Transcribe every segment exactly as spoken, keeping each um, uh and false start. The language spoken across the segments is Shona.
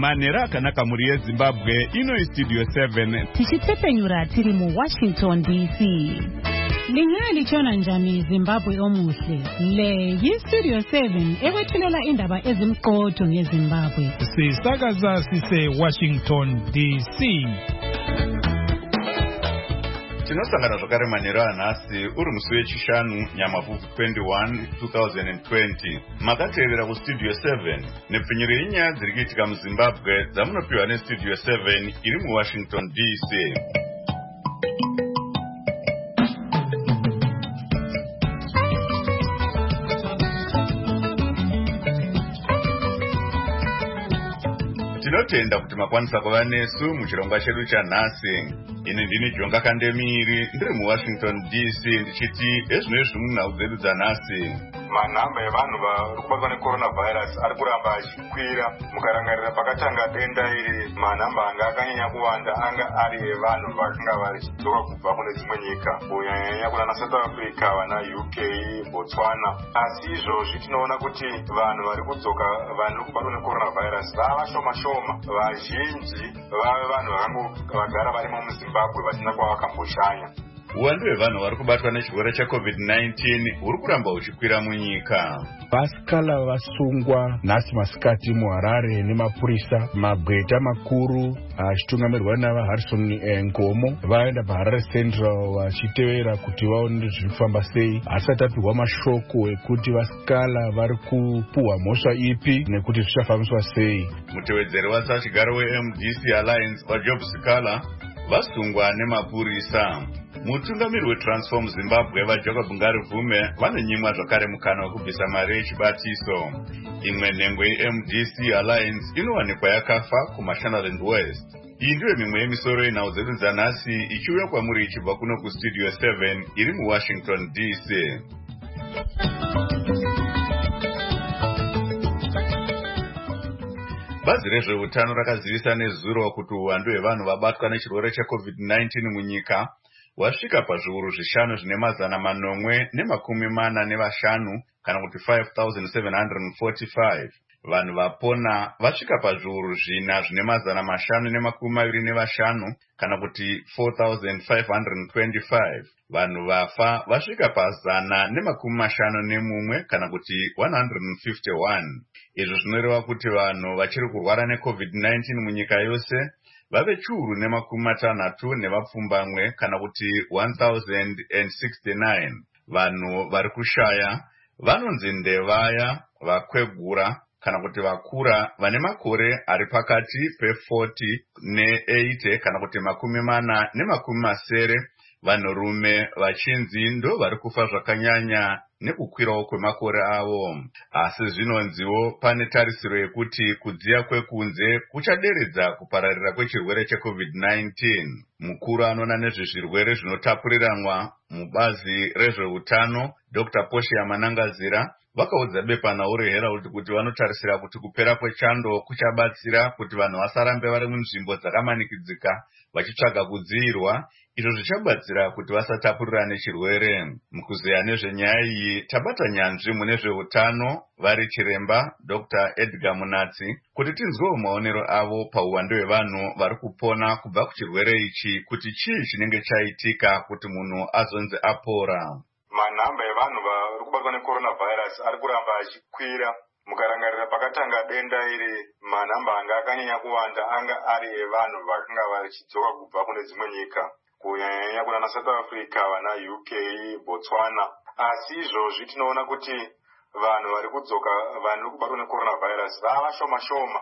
Manera akanaka muri yeZimbabwe ino Studio seven. Tichitepenyura tiri mu Washington D C. Lingali chona njani Zimbabwe omuhle. Le yi Studio seven ewethulela indaba ezimqotho ngeZimbabwe. Sisakaza sise Washington D C. Tinosangana zvakare manheru anhasi uri musi wechishanu Nyamavhuvhu twenty-one twenty twenty. Makateerera kuStudio seven nepfinyiro yenyaya dziri kuitika muZimbabwe dzamunopiwa neStudio seven iri muWashington D C. Tinotenda kuti makwanisa kuva nesu muchirongwa chedu chanhasi. Ini ndini Jonga Kandemiri ndiri muWashington D C ndichiti ezvinezvi munhau dzedu dzanhasi. Manhamba evanhu vari kubatwa necoronavirus ari kuramba achikwira. Mukarangarira pakatanga denda iri, manhamba anga akanyanya kuwanda anga ari evanhu vakanga vachidzoka kubva kune dzimwe nyika, kunyanyanya kuna South Africa, vana U K, Botswana. Asi izvozvi tinoona kuti vanhu vari kudzoka vanhu kubatwa necoronavirus vava shoma shoma. Vazhinji vave vanhu vakagara varimo muZimbabwe vasina kwavakamboshanya. Uwandu hwevanhu vari kubatwa nechirwere cheCovid nineteen huri kuramba huchikwira munyika. Vasikala vasungwa nhasi masikati muHarare nemapurisa. Magweta makuru achitungamirirwa navaHarrison Ngomo vaenda paHarare Central vachitevera kuti vaone zvinofamba sei. Asati apihwa mashoko ekuti vasikala vari kupuhwa mhosva ipi nekuti zvichafambiswa sei. Mutevedzeri wasachigaro weM D C Alliance vaJob Sikala vasungwa nemapurisa. Mutungamiri weTransform Zimbabwe vaJacob Ngarivume vanonyimwa zvakare mukana wekubvisa mari yechibatiso. Imwe nhengo yeM D C Alliance inowanikwa yakafa kuMashonaland West. Iyi ndiyo mimwe yemisoro yenhau dzedu dzanhasi ichiuya kwamuri ichibva kuno kuStudio seven iri muWashington D C. Bazi rezveutano rakazivisa nezuro kuti uwandu hwevanhu vabatwa nechirwere cheCovid nineteen munyika wasvika pazviuru zvishanu zvine mazana manomwe nemakumi mana nevashanu kana kuti five thousand seven hundred forty-five. Vanhu vapona vasvika pazviuru zvina zvine mazana mashanu nemakumi maviri nevashanu kana kuti four thousand five hundred twenty-five. Vanhu vafa vasvika pazana nemakumi mashanu nemumwe kana kuti one hundred fifty-one. Izvi zvinoreva kuti vanhu vachiri kurwara neCovid nineteen munyika yose vave chiuru nemakumi matanhatu nevapfumbamwe kana kuti one thousand sixty-nine. Vanhu vari kushaya vanonzi ndevaya vakwegura kana kuti vakura vane makore ari pakati pe-forty ne-eighty kana kuti makumi mana nemakumi masere. Vanhurume vachinzi ndo vari kufa zvakanyanya nekukwirawo kwemakore avo. Asi zvinonziwo pane tarisiro yekuti kudziya kwekunze kuchaderedza kupararira kwechirwere cheCovid nineteen. Mukuru anoona nezvezvirwere zvinotapuriranwa mubazi rezveutano Doctor Poshiya Manangazira vakaudza bepanhau reHerald kuti vanotarisira kuti kupera kwechando kuchabatsira kuti vanhu vasarambe vari munzvimbo dzakamanikidzika vachitsvaga kudziirwa, izvo zvichabatsira kuti vasatapurirane chirwere. Mukuzeya nezvenyaya iyi tabata nyanzvi mune zveutano vari chiremba Doctor Edgar Munatsi kuti tinzwewo maonero avo pauwandu hwevanhu vari kupona kubva kuchirwere ichi, kuti chii chinenge chaitika kuti munhu azonzi apora. Manhamba evanhu vari kubatwa necoronavirus ari kuramba achikwira. Mukarangarira pakatanga denda iri, manhamba anga akanyanya kuwanda anga ari evanhu vakanga vachidzoka kubva kune dzimwe nyika, kunyanyanya kuna South Africa, vana U K, Botswana. Asi izvozvi tinoona kuti vanhu vari kudzoka vanhu kubatwa necoronavirus vava shoma shoma.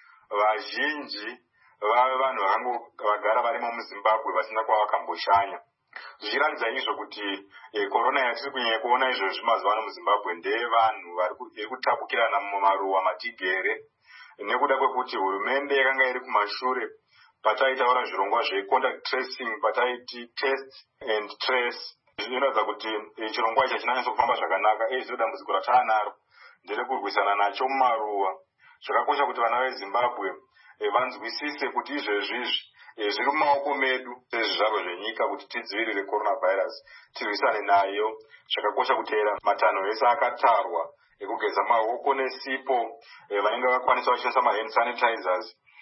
Vazhinji vave vanhu vakagara varimo muZimbabwe vasina kwavakamboshanya. Zvichiratidza izvo kuti korona yatiri kunyanya kuona izvozvi mazuva ano muZimbabwe ndeyevanhu vari kutapukirana mumaruwa matigere, nekuda kwekuti hurumende yakanga iri kumashure pataitaura zvirongwa zvecontact tracing, pataiti test and trace. Zvinoratidza kuti chirongwa ichi chinanyatso kufamba zvakanaka. Ezvo dambudziko rataanaro nderekurwisana nacho mumaruwa. Zvakakosha kuti vana veZimbabwe vanzwisise kuti izvezvizvi zviri mumaoko medu sezvizvarwa zvenyika kuti tidzivirire coronavirus, tirwisane nayo. Zvakakosha kuteera matanho ese akatarwa ekugeza maoko nesipo, vanenge vakwanisa vachishandisa mahand sanitizers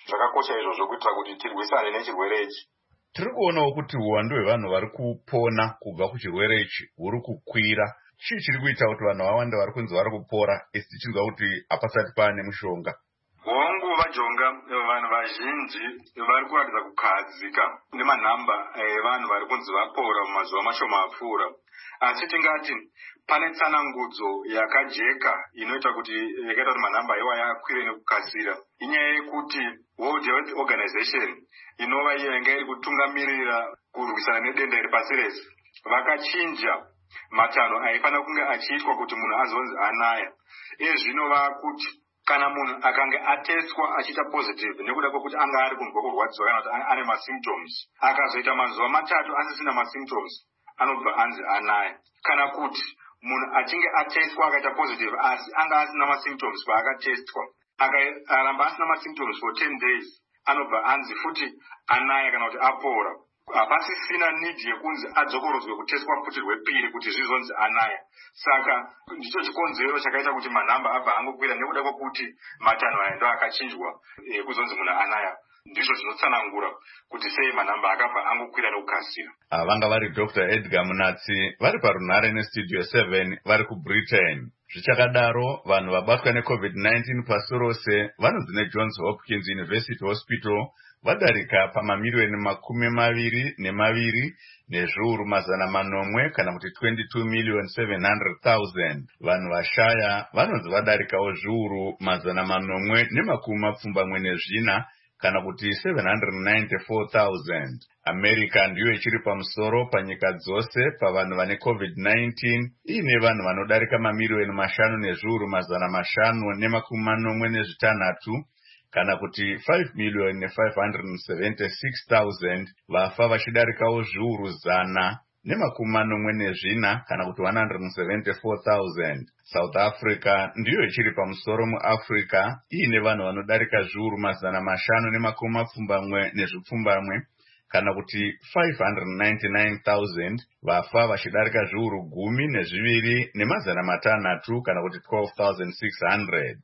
zvakakosha izvozvo kuitira kuti tirwisane nechirwere ichi. Tiri kuonawo kuti uwandu hwevanhu vari kupona kubva kuchirwere ichi huri kukwira. Chii chiri kuita kuti vanhu vawanda vari kunzi vari kupora isi tichinzwa kuti hapasati paane mushonga? Nguva jonga vanhu vazhinji vari kuratidza kukahadzika nemanhamba evanhu vari kunzi vapora mumazuva mashoma apfuura. Asi tingati pane tsanangudzo yakajeka inoita kuti yakaita kuti manhamba iwaya akwire nekukasira. Inyaya yekuti World Health Organization inova iyo yanga iri kutungamirira kurwisana nedenda iri pasi rese vakachinja matanho aifanira kunge achiitwa kuti munhu azonzi anaya. Iye zvinova kuti kana munhu akanga ateswa achiita positive nekuda kwekuti anga ari kunzwa kurwadziwa kana kuti ane masymptoms, akazoita mazuva matatu asisina masymptoms, anobva anzi anaya. Kana kuti munhu achinge ateswa akaita positive asi anga asina masymptoms paakatestwa, akaramba asina masymptoms for ten days, anobva anzi futi anaya kana kuti apora. Hapasisina need yekunzi adzokorodzwe kuteswa futi rwepiri kuti zvizonzi anaya. Saka ndicho chikonzero chakaita kuti manhamba abva angokwira nekuda kwekuti matanho aya ndo akachinjwa ekuzonzi munhu anaya. Ndizvo zvinotsanangura kuti sei manhamba akabva angokwira nekukasira. Vanga vari Doctor Edgar Munatsi vari parunhare nestudio seven vari kuBritain. Zvichakadaro vanhu vabatwa neCovid nineteen pasi rose vanonzi neJohns Hopkins University Hospital vadarika pamamiliyoni makumi maviri nemaviri nezviuru mazana manomwe kana kuti twenty-two million seven hundred thousand. Vanhu vashaya vanonzi vadarikawo zviuru mazana manomwe nemakumi mapfumbamwe nezvina kana kuti seven hundred ninety-four thousand. America ndiyo ichiri pamusoro panyika dzose pavanhu vane COVID nineteen iine vanhu vanodarika mamiliyoni mashanu nezviuru mazana mashanu nemakumi manomwe nezvitanhatu kana kuti five million five hundred seventy-six thousand. Vafa vachidarikawo zviuru zana nemakumi manomwe nezvina kana kuti one hundred seventy-four thousand. South Africa ndiyo ichiri pamusoro muAfrica iine vanhu vanodarika zviuru mazana mashanu nemakumi mapfumbamwe nezvipfumbamwe kana kuti five hundred ninety-nine thousand. Vafa vachidarika zviuru gumi nezviviri nemazana matanhatu kana kuti twelve thousand six hundred.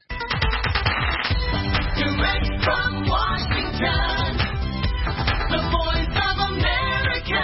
Direct from Washington, the voice of America,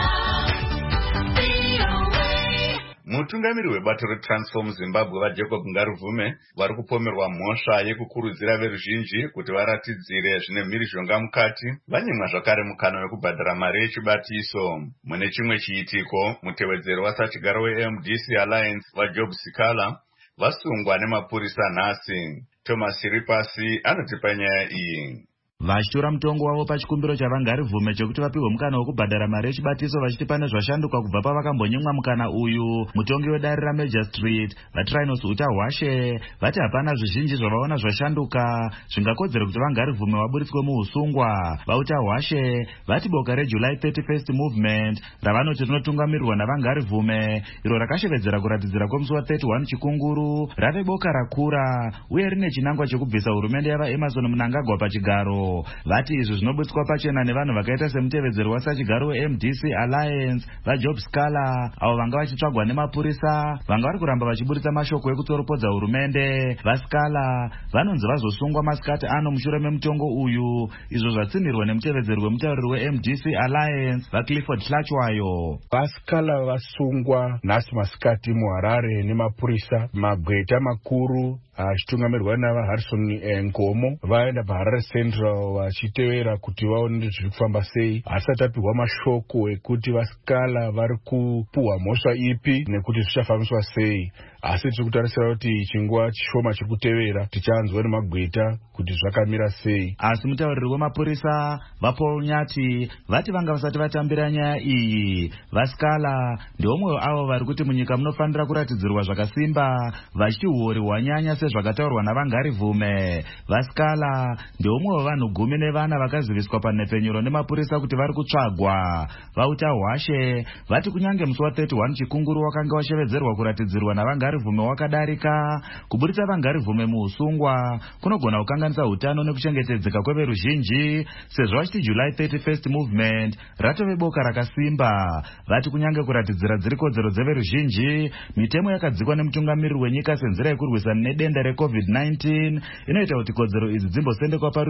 V O A. Mutungamiri webato reTransform Zimbabwe vaJacob Ngaruvume vari kupomerwa mhosva yekukurudzira veruzhinji kuti varatidzire zvine mhirizhonga mukati vanyimwa zvakare mukana wekubhadhara mari yechibatiso. Mune chimwe chiitiko, mutevedzeri wasachigaro weM D C Alliance vaJob Sikala vasungwa nemapurisa nhasi. Thomas Ripasi anotipa nyaya iyi. Vachitora mutongo wavo pachikumbiro chaVangarivume chekuti vapihwe mukana wekubhadhara mari yechibatiso vachiti pane zvashanduka kubva pavakambonyimwa mukana uyu. Mutongi wedare raMajor Street vaTrinos Uta Hwashe vati hapana zvizhinji zvavaona zvashanduka zvingakodzera kuti Vangarivume vaburitswe muusungwa. Vauta Hwashe vati boka reJuly thirty-first movement ravanoti rinotungamirirwa naVangarivume iro rakashevedzera kuratidzira kwemusi wa31 chikunguru rave boka rakura uye rine chinangwa chekubvisa hurumende yavaEmerson Mnangagwa pachigaro. Vati izvi zvinobutswa pachena nevanhu vakaita semutevedzeri wasachigaro weM D C Alliance vaJob Sikala avo vanga vachitsvagwa nemapurisa vanga vari kuramba vachiburitsa mashoko ekutsoropodza hurumende. VaSikala vanonzi vazosungwa masikati ano mushure memutongo uyu, izvo zvatsinirwa nemutevedzeri wemutauriri weM D C Alliance vaClifford Hlachwayo. VaSikala vasungwa nhasi masikati muHarare nemapurisa. Magweta makuru achitungamirwa navaHarrison Ngomo vaenda paHarare Central vachitevera kuti vaone zviri kufamba sei, asati apihwa mashoko ekuti vaSikala vari kupuhwa mhosva ipi nekuti zvichafambiswa sei. Asi tiri kutarisira kuti chinguva chishoma chiri kutevera tichanzwa nemagweta kuti zvakamira sei. Asi mutauriri wemapurisa vaPaul Nyati vati vanga vasati vatambira nyaya iyi. VaSikala ndomwe avo vari kuti munyika munofanira kuratidzirwa zvakasimba vachiti uori hwanyanya sezvakataurwa naVangarivume. VaSikala ndomwe vanhu gumi nevana vakaziviswa panhepfenyuro nemapurisa kuti vari kutsvagwa. Vauta Hwashe vati kunyange musi wa31 chikunguru wakanga washevedzerwa kuratidzirwa naVangarivume wakadarika, kuburitsa Vangarivume muusungwa kunogona kukanganisa hutano nekuchengetedzeka kweveruzhinji sezvo vachiti July thirty-first movement ratove boka rakasimba. Vati kunyange kuratidzira dziri kodzero dzeveruzhinji, mitemo yakadzikwa nemutungamiriri wenyika senzira yekurwisana nedenda reCovid nineteen inoita kuti kodzero idzi dzimbosendekwa parutivi.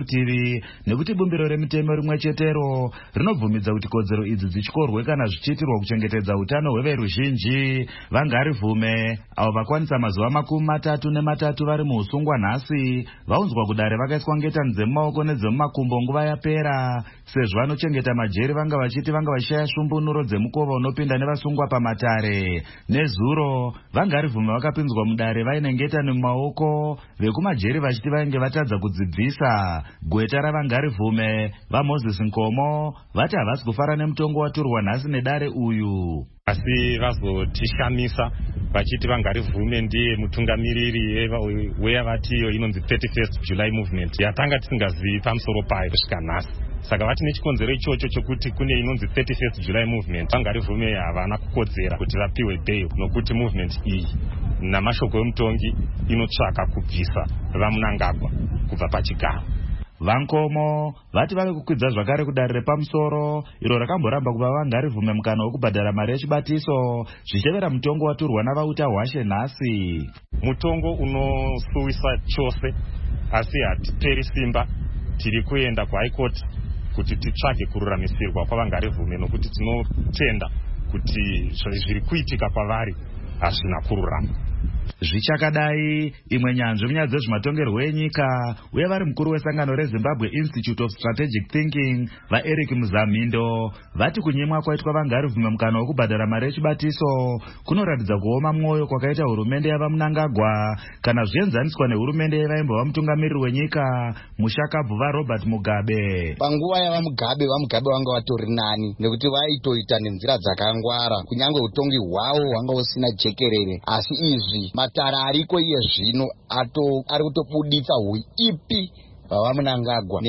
ruzhinji nekuti bumbiro remitemo rimwe chetero rinobvumidza kuti kodzero idzi dzichikorwe kana zvichiitirwa kuchengetedza utano hweveruzhinji. Vangarivume avo vakwanisa mazuva makumi matatu nematatu vari muusungwa nhasi vaunzwa kudare vakaiswa ngetani dzemumaoko nedzemumakumbo nguva yapera, sezvo vanochengeta majeri vanga vachiti vanga vachishaya shumbunuro dzemukova unopinda nevasungwa pamatare. Nezuro vangarivume vakapinzwa mudare vaine ngetani mumaoko, vekumajeri vachiti vainge vatadza kudzibvisa. Gweta ravangarivume vaMoses Nkomo vati havasi kufara nemutongo waturwa nhasi nedare uyu, asi vazotishamisa vachiti Vangarivume ndiye mutungamiriri weyavati iyo inonzi thirty-first July movement yatanga tisingazivi pamusoro payo kusvika nhasi. Saka vati nechikonzero ichocho chokuti kune inonzi thirty-first July movement, Vangarivume havana kukodzera kuti vapiwe bail nokuti movement iyi namashoko emutongi inotsvaka kubvisa vaMnangagwa kubva pachigaro. Vankomo vati vave kukwidza zvakare kudare repamusoro iro rakamboramba kuva Vangarivume mukana wekubhadhara mari yechibatiso zvichevera mutongo waturwa navauta hwashe nhasi. Mutongo unosuwisa chose, asi hatiperi simba, tiri kuenda kuHigh Court kuti titsvage kururamisirwa kwaVangarivume nokuti tinotenda kuti zviri kuitika kwavari hazvina kururama. Zvichakadai, imwe nyanzvi munyaya dzezvematongerwo enyika uye vari mukuru wesangano reZimbabwe Institute of Strategic Thinking vaEric Muzamindo vati kunyimwa kwaitwa Vangarivume mukana wekubhadhara mari yechibatiso kunoratidza kuoma mwoyo kwakaita hurumende yavaMnangagwa kana zvienzaniswa nehurumende yevaimbova mutungamiriri wenyika mushakabvu vaRobert Mugabe. Panguva yavaMugabe, vaMugabe vanga vatori nani nekuti vaitoita nenzira dzakangwara, kunyange utongi hwavo hwanga usina jekerere, asi izvi matara ariko iye zvino ato ari kutobuditsa huipi hwavaMnangagwa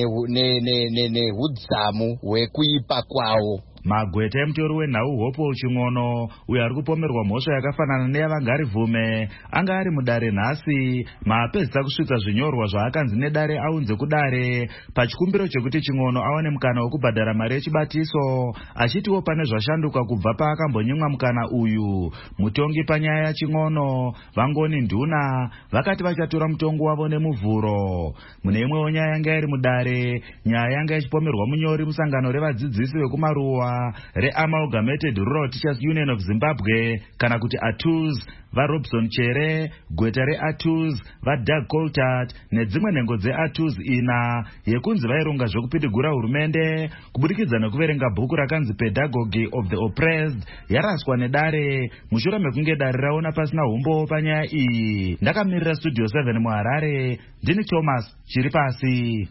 nehudzamu hwekuipa kwavo. Magweta emutori wenhau Hope Ching'ono uyo ari kupomerwa mhosva yakafanana neyaVangarivume anga ari mudare nhasi maapedza kusvitsa zvinyorwa zvaakanzi nedare aunze kudare pachikumbiro chekuti Ching'ono awane mukana wekubhadhara mari yechibatiso, achitiwo pane zvashanduka kubva paakambonyimwa mukana uyu. Mutongi panyaya yaChing'ono Vangoni Nduna vakati vachatora mutongo wavo nemuvhuro. Mune imwewo nyaya yanga iri mudare, nyaya yanga ichipomerwa munyori musangano revadzidzisi vekumaruwa reAmalgamated Rural Teachers Union of Zimbabwe kana kuti A T U Z vaRobson Chere, gweta reA T U Z vaDoug Coltart nedzimwe nhengo dzeA T U Z ina yekunzi vaironga zvokupidigura hurumende kubudikidza nekuverenga bhuku rakanzi Pedagogy of the Oppressed yaraswa nedare mushure mekunge dare raona pasina umbo panyaya iyi. Ndakamirira Studio seven muHarare, ndini Thomas Chiripasi.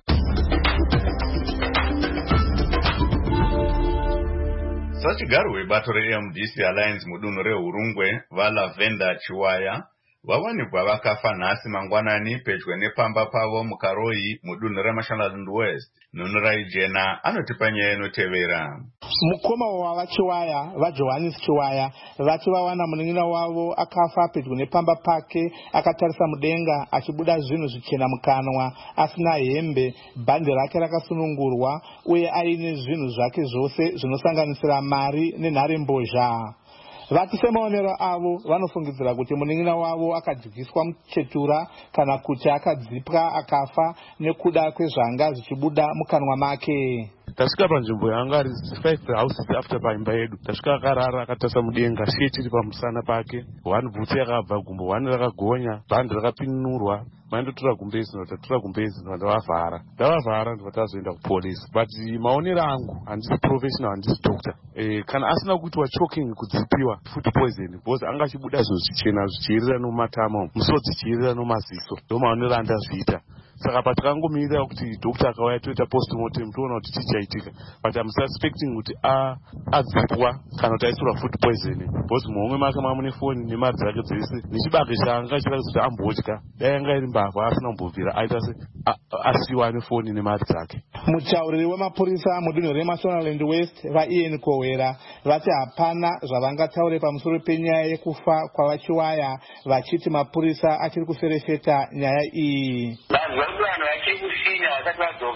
Sachigaro webato reM D C Alliance mudunhu reHurungwe vaLavenda Chiwaya vawanikwa vakafa nhasi mangwanani pedyo nepamba pavo muKaroi mudunhu reMashonaland West. Nhunurai Jena anotipa nyaya inotevera. Mukoma wavaChiwaya vaJohannes Chiwaya vati vawana munin'ina wavo akafa pedyo nepamba pake akatarisa mudenga achibuda zvinhu zvichena mukanwa, asina hembe, bhande rake rakasunungurwa uye aine zvinhu zvake zvose zvinosanganisira mari nenharembozha. Vati semaonero avo vanofungidzira kuti munin'ina wavo akadyiswa muchetura kana kuti akadzipwa akafa nekuda kwezvanga zvichibuda mukanwa make. Tasvika panzvimbo yanga ari five houses after paimba yedu. Tasvika akarara akatarisa mudenga, sheti iri pamusana pake, one bhutsi yakabva gumbo, one rakagonya, bhandi rakapinurwa. Mandotora kumbezi ndotatora kumbezi ndavavhara. Ndavavhara ndivatazoenda kupolisi. But maonero angu handisi professional, handisi doctor. Eh, kana asina kuitwa choking kudzipiwa food poison because anga achibuda zvinhu zvichena zvichiirira nomumatama, musodzi chiirira nomaziso. Ndo maonero andazviita. Saka patkangomirira kuti doctor akauya toita postmortem toona kuti chichaitika. But I'm suspecting kuti a adzipwa kana kuti aisirwa food poison because muhomwe make mamune phone nemari dzake dzese nechibage changa achida kuti ambotya. Dai anga iri mbavha asina kumbobvira aita se asiwa nefoni nemari dzake. Mutauriri wemapurisa mudunhu reMashonaland West vaIan Kowera vati hapana zvavangataure pamusoro penyaya yekufa kwavaChiwaya, vachiti mapurisa achiri kuferefeta nyaya iyi. Vanhu vanhu vachiri kushinya vasati vadzoka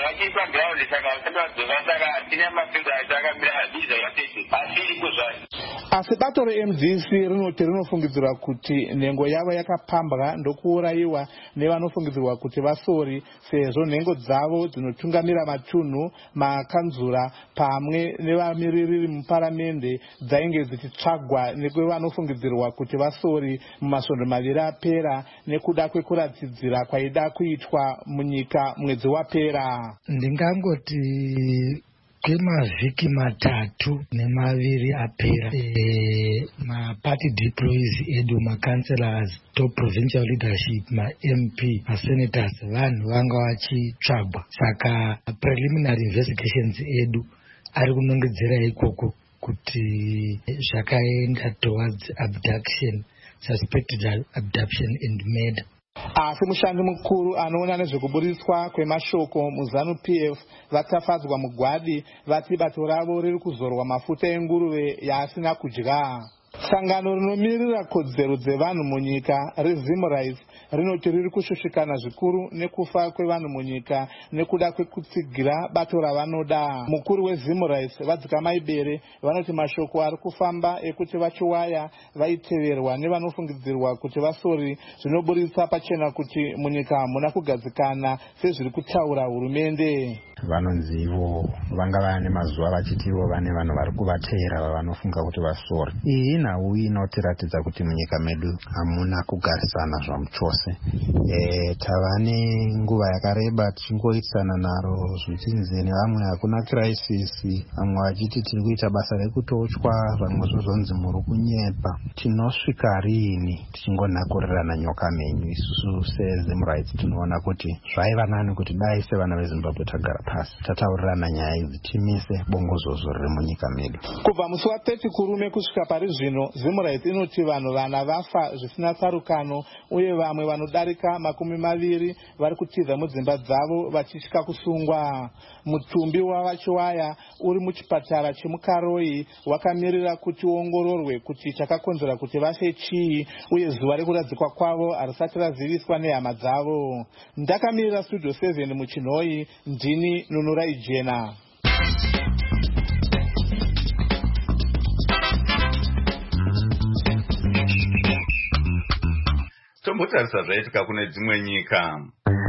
vachipa ground saka vasatadzoka saka tine mapindu acho akamira hadhiza yakatete asi iri kuzvayo. asi bato re-M D C rinoti rinofungidzirwa kuti nhengo yavo yakapambwa ndokuurayiwa nevanofungidzirwa kuti vasori sezvo nhengo dzavo dzinotungamira matunhu makanzura pamwe nevamiririri muparamende dzainge dzichitsvagwa nekwevanofungidzirwa kuti vasori mumasvondo maviri apera nekuda kwekuradzidzira kwaida kuitwa munyika mwedzi wapera. Ndingangoti kwemavhiki matatu nemaviri apera e, maparty deployees edu macancelors top provincial leadership ma-M P masenators vanhu vanga vachitsvagwa saka preliminary investigations edu ari kunongedzera ikoko kuti zvakaenda towards abduction, suspected abduction and murder. asi mushandi mukuru anoona nezvekuburiswa kwemashoko muzanu P F vatafadzwa mugwadi vati bato ravo riri kuzorwa mafuta enguruve yaasina kudya. sangano rinomirira kodzero dzevanhu munyika reZim Rights rinoti riri kushushikana zvikuru nekufa kwevanhu munyika nekuda kwekutsigira bato ravanoda. mukuru weZim Rights Vadzikamai Bere vanoti mashoko ari kufamba ekuti vachiwaya vaiteverwa nevanofungidzirwa kuti vasori zvinoburitsa pachena kuti munyika hamuna kugadzikana sezviri kutaura hurumende. vanonzi ivo vanga vane mazuva vachitivo vane vanhu vari kuvateera vavanofunga kuti vasori. iyi nhau inotiratidza kuti munyika medu hamuna kugarisana zvamuchose. e, tava nenguva yakareba tichingoitisana naro zvichinzi nevamwe hakuna crisis, vamwe vachiti tiri kuita basa rekutochwa, vamwe zvozonzi muri kunyepa. tinosvika rini tichingonhakurirana nyoka menyu? isusu seZim Rights tinoona kuti zvaiva nani kuti dai sevana veZimbabwe tagara pasi tataurirana nyaya idzi timise bongozozo riri munyika medu. kubva musi wathirty kurume kusvika pari zvino Zim Rights inoti vanhu vana vafa zvisina tsarukano uye vamwe vanodarika makumi maviri vari kutiza mudzimba dzavo vachitya kusungwa. mutumbi wavachiwaya uri muchipatara chemukaroi wakamirira kuti uongororwe kuti chakakonzera kuti vafe chii uye zuva rekuradzikwa kwavo harisati raziviswa nehama dzavo. ndakamirira studio seven muchinhoi, ndini Nunurai Jena. tombotarisa zvaitika kune dzimwe nyika.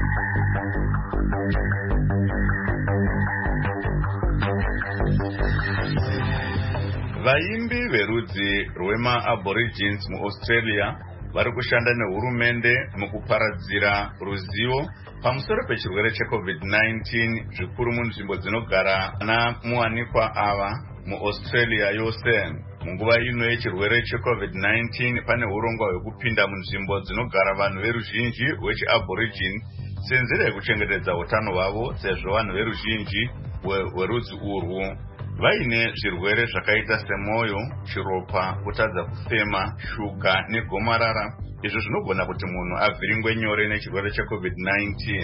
vaimbi verudzi rwema-aborigines muAustralia vari kushanda nehurumende mukuparadzira ruzivo pamusoro pechirwere checovid nineteen zvikuru munzvimbo dzinogara ana muwanikwa ava muAustralia yose. munguva ino yechirwere checovid nineteen pane urongwa hwekupinda munzvimbo dzinogara vanhu veruzhinji rwechiaborigine senzira yekuchengetedza utano hwavo sezvo vanhu veruzhinji hwerudzi urwu vaine zvirwere zvakaita semwoyo, chiropa, kutadza kufema, shuga negomarara, izvo zvinogona kuti munhu avhiringwe nyore nechirwere checovid nineteen.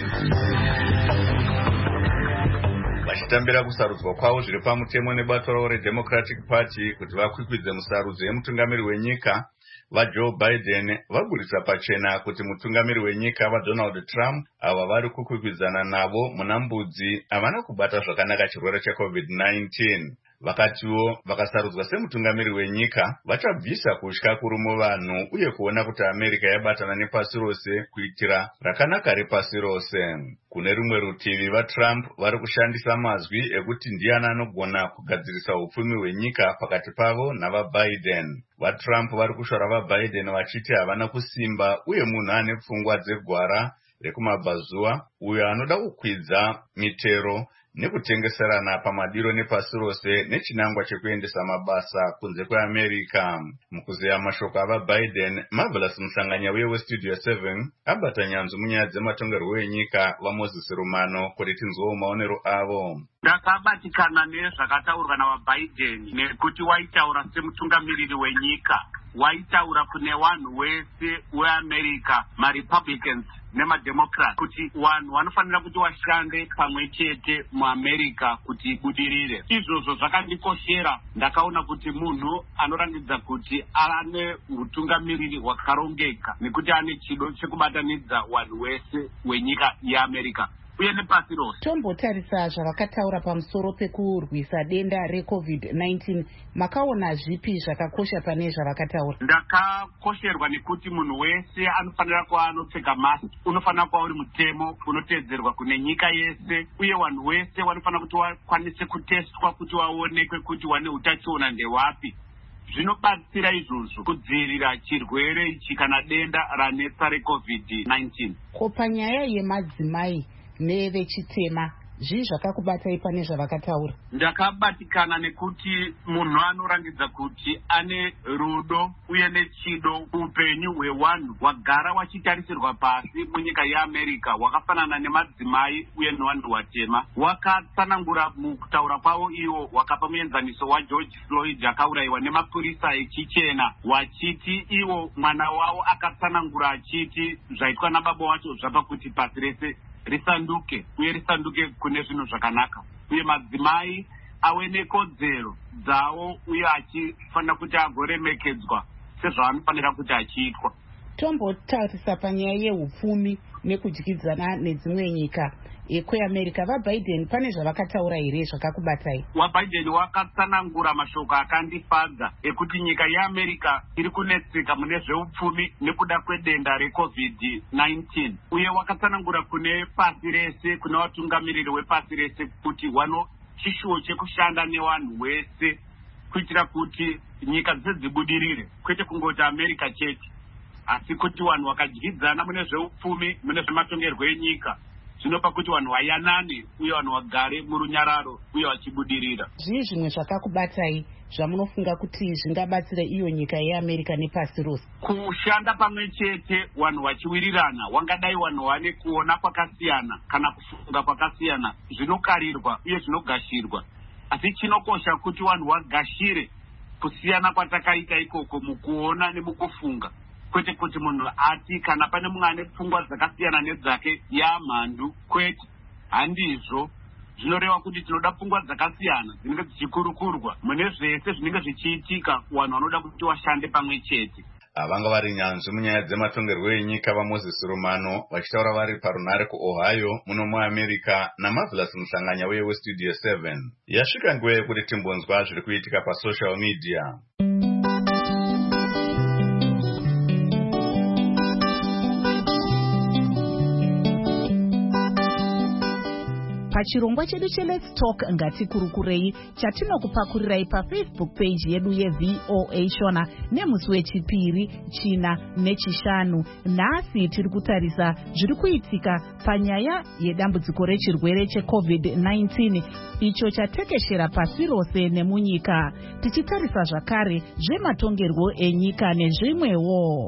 vachitambira kusarudzwa kwavo zviri pamutemo nebato ravo reDemocratic Party kuti vakwikwidze musarudzo yemutungamiri wenyika, vaJoe Biden vaburitsa pachena kuti mutungamiri wenyika vaDonald Trump ava vari kukwikwidzana navo muna mbudzi havana kubata zvakanaka chirwere checovid nineteen. vakatiwo vakasarudzwa semutungamiri wenyika vachabvisa kutya kuri muvanhu uye kuona kuti America yabatana nepasi rose kuitira rakanaka repasi rose. kune rumwe rutivi vaTrump vari kushandisa mazwi ekuti ndiani anogona kugadzirisa upfumi hwenyika pakati pavo navaBiden. vaTrump vari kushora vaBiden vachiti havana kusimba uye munhu ane pfungwa dzegwara rekumabvazuva uyo anoda kukwidza mitero nekutengeserana pamadiro nepasi rose nechinangwa chekuendesa mabasa kunze kweAmerica. mukuzeya mashoko avaBiden, Marvelous Musanganya weStudio seven abata nyanzvu munyaya dzematongerwo enyika vaMoses Rumano kuti tinzwewo maonero avo. ndakabatikana nezvakataurwa navaBiden nekuti waitaura semutungamiriri wenyika, waitaura kune vanhu wese weAmerica, maRepublicans nemademocrats, kuti vanhu vanofanira kuti vashande pamwe chete muAmerica kuti ibudirire. izvozvo zvakandikoshera. ndakaona kuti munhu anorangidza kuti ane utungamiriri hwakarongeka nekuti ane chido chekubatanidza vanhu wese wenyika yeAmerica. uye nepasi rose. Tombotarisa zvavakataura pamusoro pekurwisa denda recovid nineteen. Makaona zvipi zvakakosha pane zvavakataura? Ndakakosherwa nekuti munhu wese anofanira kuva anopfeka mask. Unofanira kuva uri mutemo unotedzerwa kune nyika yese, uye vanhu wese vanofanira kuti vakwanise kutestwa kuti vaonekwe kuti wane utachiona ndewapi. Zvinobatsira izvozvo kudzivirira chirwere ichi kana denda ranetsa recovid nineteen. Ko panyaya yemadzimai nevechitema, zvii zvakakubatai pane zvavakataura? Ndakabatikana nekuti munhu anorangidza kuti ane rudo uye nechido upenyu hwevanhu hwagara wachitarisirwa pasi munyika yeAmerica, hwakafanana nemadzimai uye nevanhu vatema. Wakatsanangura mukutaura kwavo ivo, wakapa muenzaniso waGeorge Floyd akaurayiwa nemapurisa echichena, wachiti ivo mwana wavo akatsanangura achiti zvaitwa nababa wacho zvapa kuti pasi rese risanduke uye risanduke kune zvinhu zvakanaka, uye madzimai ave nekodzero dzavo uye achifanira kuti agoremekedzwa sezvaanofanira kuti achiitwa. Tombotarisa panyaya yeupfumi nekudyidzana nedzimwe nyika ekweAmerica. VaBiden pane zvavakataura here zvakakubatai? WaBiden wakatsanangura mashoko akandifadza ekuti nyika yeAmerica iri kunetseka mune zveupfumi nekuda kwedenda recovid nineteen, uye wakatsanangura kune pasi rese, kune vatungamiriri wepasi rese kuti wano chishuwo chekushanda nevanhu wese kuitira kuti nyika dzese dzibudirire, kwete kungoti America chete, asi kuti vanhu vakadyidzana mune zveupfumi, mune zvematongerwo enyika, zvinopa kuti vanhu vayanane uye vanhu vagare murunyararo uye vachibudirira. Zvii zvimwe zvakakubatai zvamunofunga kuti zvingabatsira iyo nyika yeAmerica nepasi rose? Kushanda pamwe chete, vanhu vachiwirirana. Wangadai vanhu vane kuona kwakasiyana kana kufunga kwakasiyana, zvinokarirwa uye zvinogashirwa, asi chinokosha kuti vanhu vagashire kusiyana kwatakaita ikoko mukuona nemukufunga, kwete kuti munhu ati kana pane mumwe ane pfungwa dzakasiyana nedzake yamhandu, kwete. Handizvo. Zvinoreva kuti tinoda pfungwa dzakasiyana dzinenge dzichikurukurwa mune zvese zvinenge zvichiitika, vanhu vanoda kuti vashande pamwe chete. Vanga vari nyanzvi munyaya dzematongerwo enyika vaMoses Romano vachitaura vari parunare kuOhio muno muAmerica naMarvelous Musanganya weStudio seven. Yasvika nguva yekuti timbonzwa zviri kuitika pasocial media. Pachirongwa chedu cheLet's Talk ngatikurukurei chatinokupakurirai paFacebook page yedu yeV O A Shona nemusi wechipiri, china nechishanu. Nhasi tiri kutarisa zviri kuitika panyaya yedambudziko rechirwere checovid nineteen icho chatekeshera pasi rose nemunyika, tichitarisa zvakare zvematongerwo enyika nezvimwewo.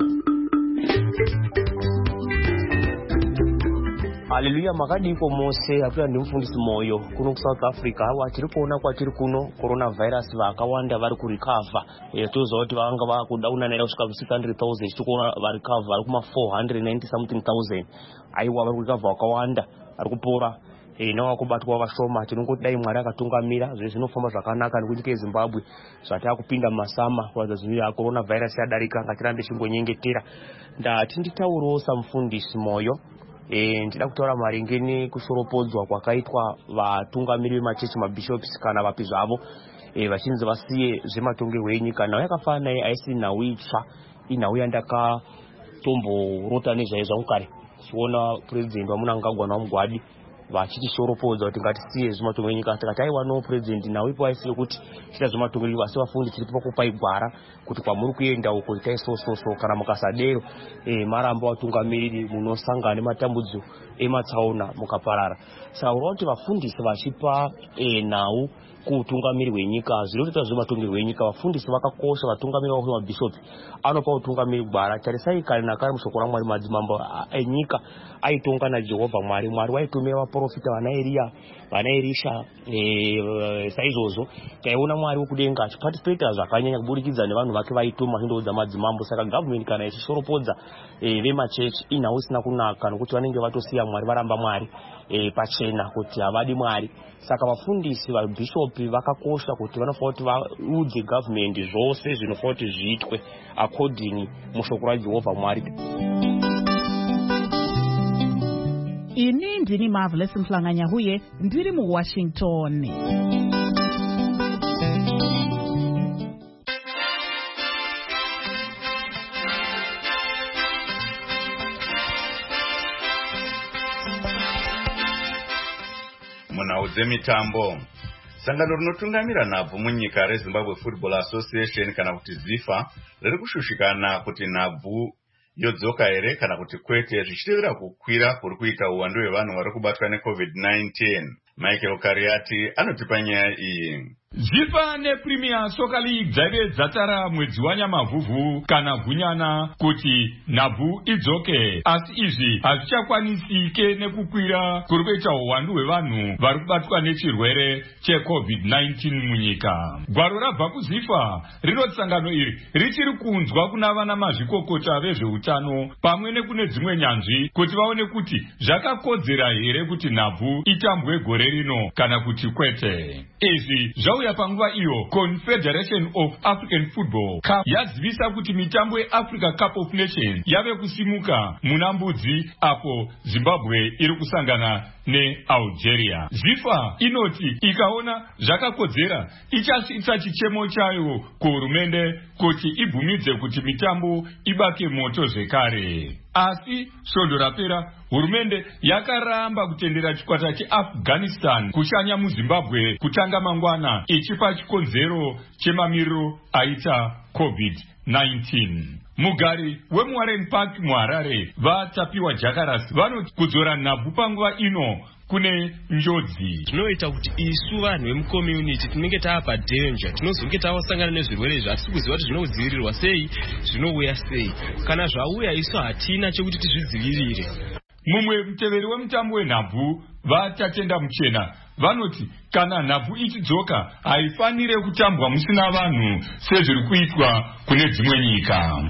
Haleluya, makadiko mose. Apira ndimufundisi Moyo kuno kuSouth Africa. Watiri kuona kwatiri kuno coronavirus vakawanda vari kurikavha. E, tozoona kuti vanga vakudauna naira kusvika ku six hundred thousand, tikuona varikavha vari kuma four hundred ninety something thousand. Aiwa vari kurikavha vakawanda, vari kupora. E, nawa kubatwa vashoma. Tinongodai Mwari akatungamira zvese zvinofamba zvakanaka nekunyika yeZimbabwe. Zvata kupinda masama kuradza zvino coronavirus yadarika, ngatirambe chimbonyengetera. Ndati nditaurawo samufundisi Moyo. E, ndida kutaura maringe nekushoropodzwa kwakaitwa vatungamiri vemachechi, mabishops kana vapi zvavo, e, vachinzi vasiye zvematongerwo enyika. Nhau yakafanana naye aisi nhau itsva, inhau yandakatomborota nezvaizvo kare, chiona president waMunangagwa naMugwadi vachiti shoropodza kuti ngatisiye zvematongerwo enyika. Tikati aiwa no president, nhau ipo aisiye kuti chita zvematongerwo enyika, asi vafundi tiri pakupai gwara kuti kwamuri kuenda uko itai so so so, kana mukasadero e, maramba vatungamiriri munosangana nematambudziko ematsaona mukaparara. Saka unoona kuti vafundisi vachipa e, nhau kuutungamiri hwenyika, zviri kuita zvematongerwo enyika, vafundisi vakakosha, vatungamiri vavo mabishopi anopa utungamiri gwara. Tarisai kare nakare mushoko raMwari madzimambo enyika aitonga naJehovha Mwari. Mwari waitumira vaprofita vana Elia, vana Elisha, e, saizvozvo taiona Mwari wekudenga achiparticipata zvakanyanya kuburikidza nevanhu vake vaituma zvindoudza madzimambo. Saka government kana ichishoropodza e, vemachechi inhau isina kunaka, nokuti vanenge vatosiya Mwari, varamba Mwari e, pachena kuti havadi Mwari. Saka vafundisi vabishopi vakakosha kuti vanofanira kuti vaudze government zvose zvinofanira kuti zviitwe according mushoko raJehovha Mwari. ini ndini Marvelous Mhlanganyahuye ndiri muWashington. Munauze mitambo. Sangano rinotungamira nhabvu munyika reZimbabwe Football Association kana kuti ZIFA riri kushushikana kuti nhabvu yodzoka here kana kuti kwete zvichitevera kukwira kuri kuita uwandu hwevanhu vari kubatwa neCovid nineteen. Michael Kariati anotipa nyaya iyi. ZIFA nePremier Soccer League dzaive dzatara mwedzi wanyamavhuvhu kana gunyana kuti nhabvu idzoke, asi izvi hazvichakwanisike nekukwira kuri kuita uwandu hwevanhu vari kubatwa nechirwere cheCovid nineteen munyika. Gwaro rabva kuZIFA rinoti sangano iri richiri kunzwa kuna vana mazvikokota vezveutano pamwe nekune dzimwe nyanzvi kuti vaone kuti zvakakodzera here kuti nhabvu itambwe gore rino kana kuti kwete. Izvi zvauya panguva iyo Confederation of African Football Cup yazivisa kuti mitambo yeAfrica Cup of Nations yave kusimuka muna Mbudzi apo Zimbabwe iri kusangana neAlgeria. ZIFA inoti ikaona zvakakodzera ichasvitsa chichemo chayo kuhurumende kuti ibvumidze kuti mitambo ibake moto zvekare. Asi svondo rapera hurumende yakaramba kutendera chikwata cheAfghanistan kushanya muZimbabwe kutanga mangwana ichipa chikonzero chemamiriro aita COVID nineteen. Mugari wemuWarren Park muHarare vatapiwa Jackaras vanoti kudzora nhabvu panguva ino kune njodzi. Tinoita kuti isu vanhu vemucommunity tinenge taapa danger, tinozonge tavasangana nezvirwere izvi hatisi kuziva kuti zvinodzivirirwa sei, zvinouya sei. Kana zvauya isu hatina chekuti tizvidzivirire. Mumwe muteveri wemutambo wenhabvu vatatenda muchena vanoti kana nhabvu ichidzoka haifanire kutambwa musina vanhu sezviri kuitwa kune dzimwe nyika.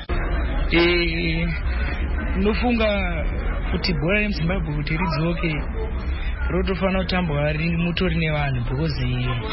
Eh, nofunga kuti bhora remuZimbabwe kuti ridzoke rotofanira kutambwa mutori nevanhu because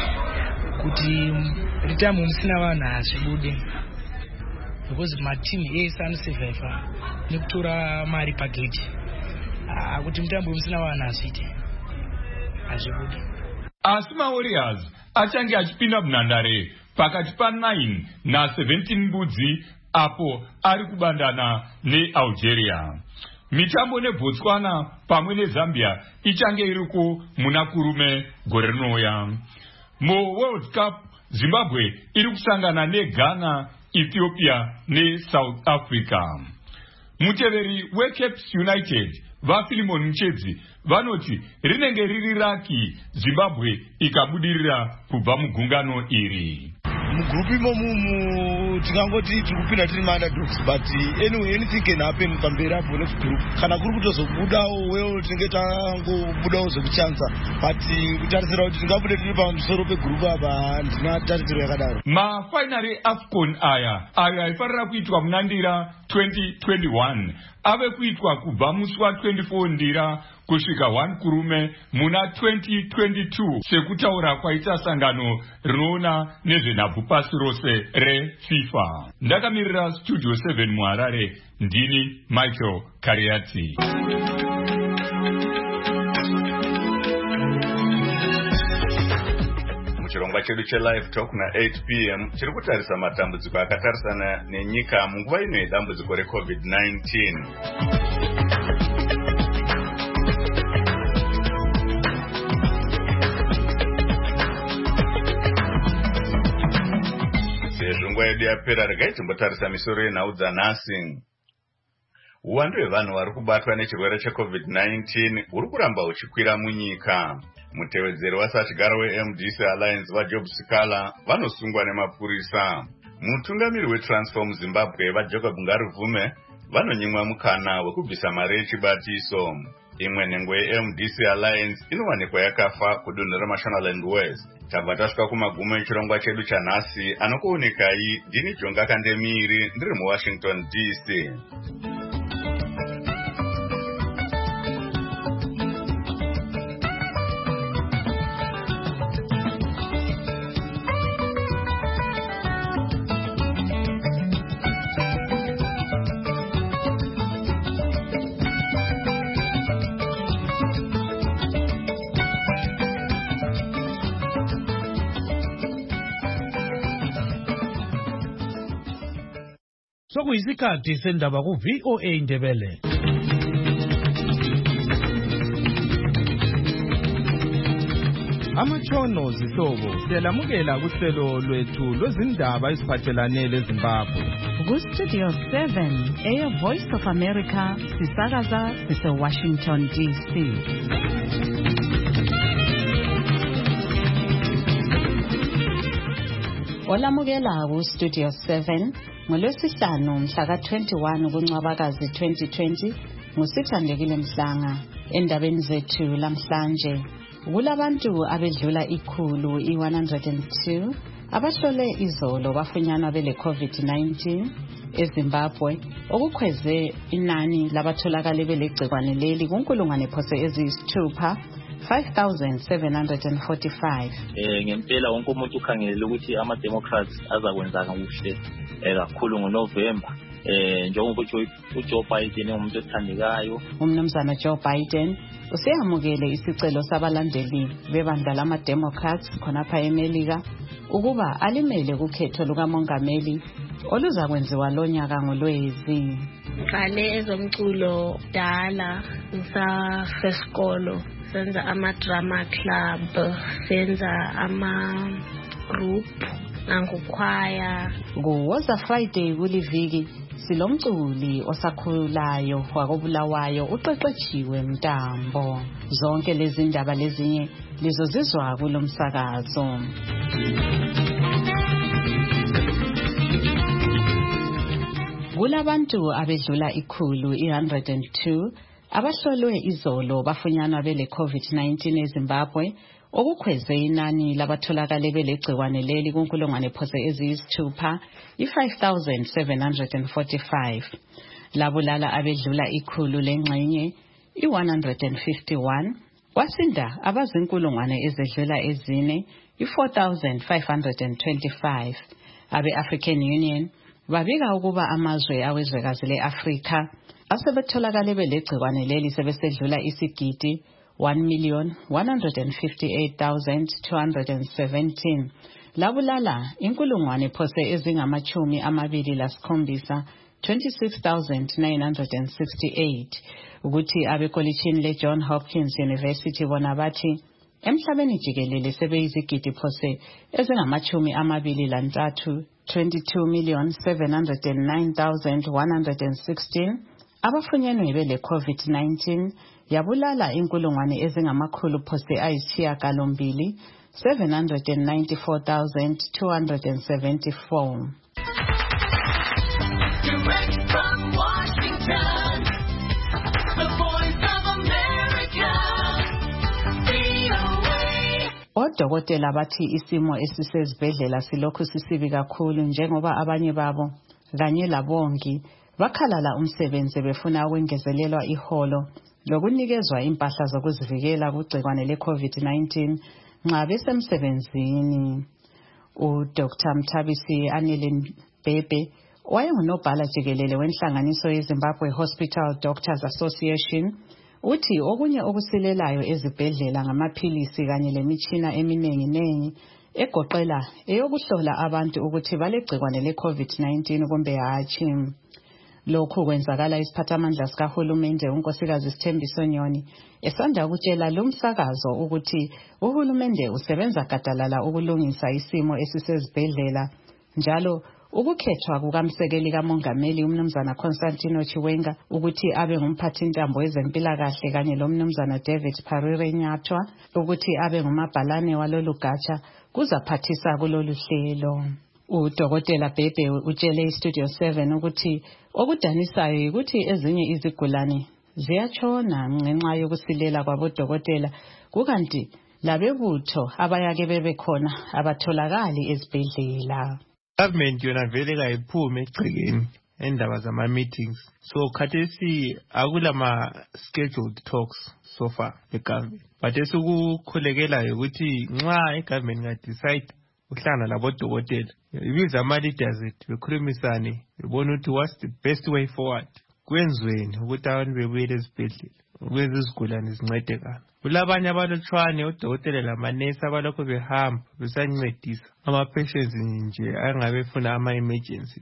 kuti ritambwe musina vanhu hazvibude, because matimu ese anosurviva nekutora mari pagedhi. Kuti mutambo musina vanhu hazviite, hazvibude. Asi maWarriors achange achipinda munhandare pakati pa9 na17 Mbudzi apo ari kubandana neAlgeria. Mitambo neBotswana pamwe neZambia ichange iriko muna kurume gore rinouya. MuWorld Cup Zimbabwe iri kusangana neGhana, Ethiopia neSouth Africa. Muteveri weCaps United vaFilimon Mchedzi vanoti rinenge riri raki Zimbabwe ikabudirira kubva mugungano iri. Mugrupu imomu tikangoti tiri kupinda tiri ma-underdogs, but anyway anything can happen pamberi apo next group. Kana kuri kutozobudawo well tinenge tangobudawo zvekuchanza, but kutarisira kuti tingabude tiri pamusoro pegrupu apa ndina tarisiro yakadaro. Mafinari eAFCON aya ayo aifanira kuitwa muna Ndira twenty twenty-one ave kuitwa kubva musi wa twenty-four Ndira kusvika one kurume muna twenty twenty-two sekutaura kwaita sangano rinoona nezvenhabvu pasi rose reFIFA. Ndakamirira Studio seven muHarare, ndini Michael Kariati. Muchirongwa chedu cheLive Talk na eight p m chiri kutarisa matambudziko akatarisana nenyika munguva ino yedambudziko reCovid nineteen. Sezvo nguva yedu yapera, regai timbotarisa misoro yenhau dzanhasi. Uwandu hwevanhu vari kubatwa nechirwere cheCovid nineteen huri kuramba huchikwira munyika. Mutevedzeri wasachigara weM D C Alliance vaJob Sikala vanosungwa nemapurisa. Mutungamiri weTransform Zimbabwe vaJacob Ngarivume vanonyimwa mukana wekubvisa mari yechibatiso. Imwe nhengo yeM D C Alliance inowanikwa yakafa kudunhu reMashonaland West. Tabva tasvika kumagumo echirongwa chedu chanhasi. Anokuonekai ndini Jonga Kandemiri ndiri muWashington D C. Sekuyisikhathi sendaba ku V O A Ndebele. Amachono zihlobo siyalamukela kuhlelo lwethu lwezindaba eziphathelane leZimbabwe. Ku-Studio seven, Air Voice of America, sisakaza sise-Washington D C. Olamukela ku-Studio seven, ngolwesihlanu mhla ka-twenty-one kuNcwabakazi twenty twenty, nguSithandekile Mhlanga. Endabeni zethu lamhlanje, kulabantu abedlula ikhulu i-one hundred two abahlole izolo bafunyanwa bele COVID nineteen eZimbabwe, okukhweze inani labatholakale belegcikwane leli kunkulungwane phose eziyisithupha five thousand seven hundred forty-five. Eh ngempela wonke umuntu ukhangelele ukuthi ama Democrats azakwenza kakuhle kakhulu ngoNovember. Eh njengoba uJoe Biden umuntu othandekayo, umnumzana Joe Biden useyamukele isicelo sabalandeli bebandla lama Democrats khonapha eMelika ukuba alimele kukhetho lukamongameli oluzakwenziwa lonyaka ngoLwezi. Ngale ezomculo dala ngisafesikolo senza ama drama club, senza ama group nangukhwaya. Kuwoza Friday kuliviki silomculi osakhulayo wakobulawayo uqeqetshiwe Mtambo. Zonke lezi ndaba lezinye lizozizwa kulomsakazo. Kulabantu abedlula ikhulu i-one hundred two abahlolwe izolo bafunyanwa bele COVID nineteen eZimbabwe, okukhweze inani labatholakale belegcikwane leli kunkulungwane phose eziyisithupha i-five thousand seven hundred forty-five. Labulala abedlula ikhulu lengxenye i-one hundred fifty-one, kwasinda abazinkulungwane ezedlula ezine i-four thousand five hundred twenty-five. Abe-African Union babika ukuba amazwe awezwekazi le-Afrika asebetholakale belegcikwane leli sebesedlula isigidi one million one hundred fifty-eight thousand two hundred seventeen. Labulala inkulungwane phose ezingamachumi amabili lasikhombisa twenty-six thousand nine hundred sixty-eight. Ukuthi abekolitshini le-John Hopkins University bona bathi emhlabeni jikelele sebeyizigidi phose ezingamachumi amabili lantathu twenty-two million seven hundred nine thousand one hundred sixteen abafunyenwe bele COVID nineteen, yabulala inkulungwane ezingamakhulu phose ayisishiyagalombili seven hundred ninety-four thousand two hundred seventy-four. Direct from Washington, the voice of America, V O A. Odokotela bathi isimo esisezibhedlela silokhu sisibi kakhulu njengoba abanye babo kanye labongi bakhalala umsebenzi befuna ukwengezelelwa iholo lokunikezwa impahla zokuzivikela kugcikwane le-COVID nineteen nxa besemsebenzini. UDoctor Mthabisi Anele Bebe wayengunobhala jikelele wenhlanganiso yeZimbabwe Hospital Doctors Association uthi okunye okusilelayo ezibhedlela ngamaphilisi kanye lemitshina eminengi nengi egoqela eyokuhlola abantu ukuthi balegcikwane le-COVID nineteen kumbe hatshi. Lokhu kwenzakala isiphathamandla sikahulumende unkosikazi Sithembiso Nyoni esanda ukutshela lumsakazo ukuthi uhulumende usebenza gadalala ukulungisa isimo esisezibhedlela, njalo ukukhethwa kukamsekeli kamongameli umnumzana Constantino Chiwenga ukuthi abe ngumphathintambo wezempilakahle kanye lomnumzana David Parire Nyathwa ukuthi abe ngumabhalane walolu gatsha kuzaphathisa kulolu hlelo. UDokotela Bebe utshele iStudio seven ukuthi okudanisayo yikuthi ezinye izigulane ziyatshona ngenxa yokusilela kwabodokotela, kukanti labebutho abayake bebekhona abatholakali ezibhedlela. Government yona vele kayiphume egcekeni endaba zama meetings, so khathesi akulama scheduled talks so far egovernment, but esikukhulekela ukuthi nxa igovernment nga decide uhlangana labodokotela ibiza ama leaders ethu bekhulumisane bebona ukuthi what's the best way forward, kwenzweni ukuthi abantu bebuyele ezibhedlela ukwenza izigulane zincedekana. Kulabanye abalotshwane odokotela lamanesi abalokho behamba besancedisa ama patients nje angabe funa ama emergencies.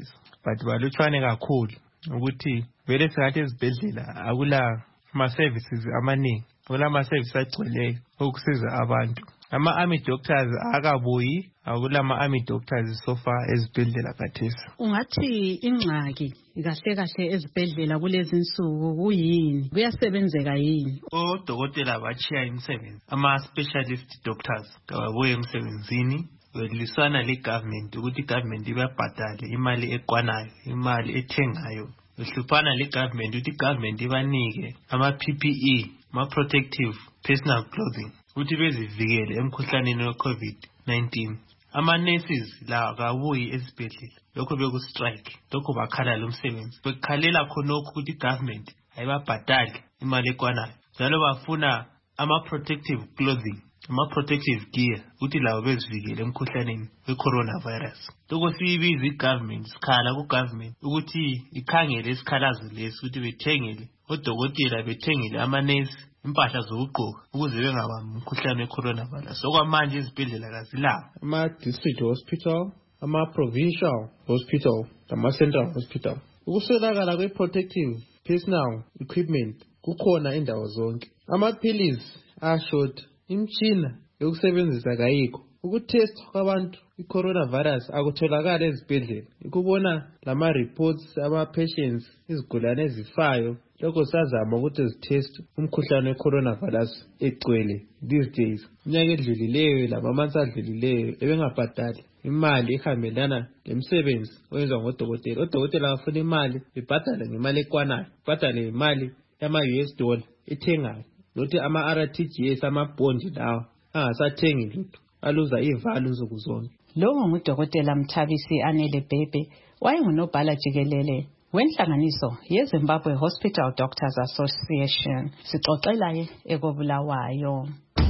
but balutshwane kakhulu ukuthi vele singathi ezibhedlela akula ama-services amaningi, akula ama-services agcweleyo ukusiza abantu. Ama-army doctors akabuyi, akula ama-army doctors so far ezibhedlela khathesi. Ungathi ingxaki kahle kahle ezibhedlela kulezi insuku kuyini? Kuyasebenzeka yini? Odokotela bachiya imisebenzi, ama-specialist doctors kababuye emsebenzini. Weliswana le-government ukuthi i-government ibabhadale imali ekwanayo, imali ethengayo. Wehluphana le-government ukuthi i-government ibanike ama-P P E, ama-protective personal clothing, ukuthi bezivikele emkhuhlaneni we-COVID nineteen. Ama-nurses la kabuyi esibhedlela, lokho beku-strike, lokho bakhala lo msebenzi. Bekhalela khonokho ukuthi i-government ayibabhadali imali ekwanayo. Njalo bafuna ama-protective clothing, ama-protective gear, ukuthi labo bezivikele emkhuhlaneni we-coronavirus. Lokho siyibiza i-government, sikhala ku-government, ukuthi ikhangele isikhalazo lesi, ukuthi bethengele odokotela, bethengele ama-nurse impahla zokugqoka ukuze bengabambi umkhuhlane we-coronavirus. Okwamanje izibhedlela kazilawo. Ama-district hospital, ama-provincial hospital, ama-central hospital. Ukuswelakala kwe-protective personal equipment kukhona indawo zonke. Amaphilisi ashort, imtshina yokusebenzisa kayikho. Ukutest kwabantu i-coronavirus akutholakala ezibhedlela. Ikubona lama reports ama-patients, izigulane ezifayo, lokho sazama ukuthi zitest umkhuhlane we-coronavirus egcwele these days. Iminyaka edlulileyo lama-months adlulileyo ebengabhadali imali ehambelana lemsebenzi oyenzwa ngodokotela. Odokotela bafuna imali, bebhadale ngemali ekwanayo, bebhadale imali yama-U S dollar ethengayo. Lothi ama-R T G S, ama-bondi lawa angasathengi lutho, aluza ivalo nsuku zonke. Lo ngudokotela Mthabisi Anele Bhebhe, wayengunobhala jikelele wenhlanganiso yeZimbabwe Hospital Doctors Association. Sixoxela ekobulawayo.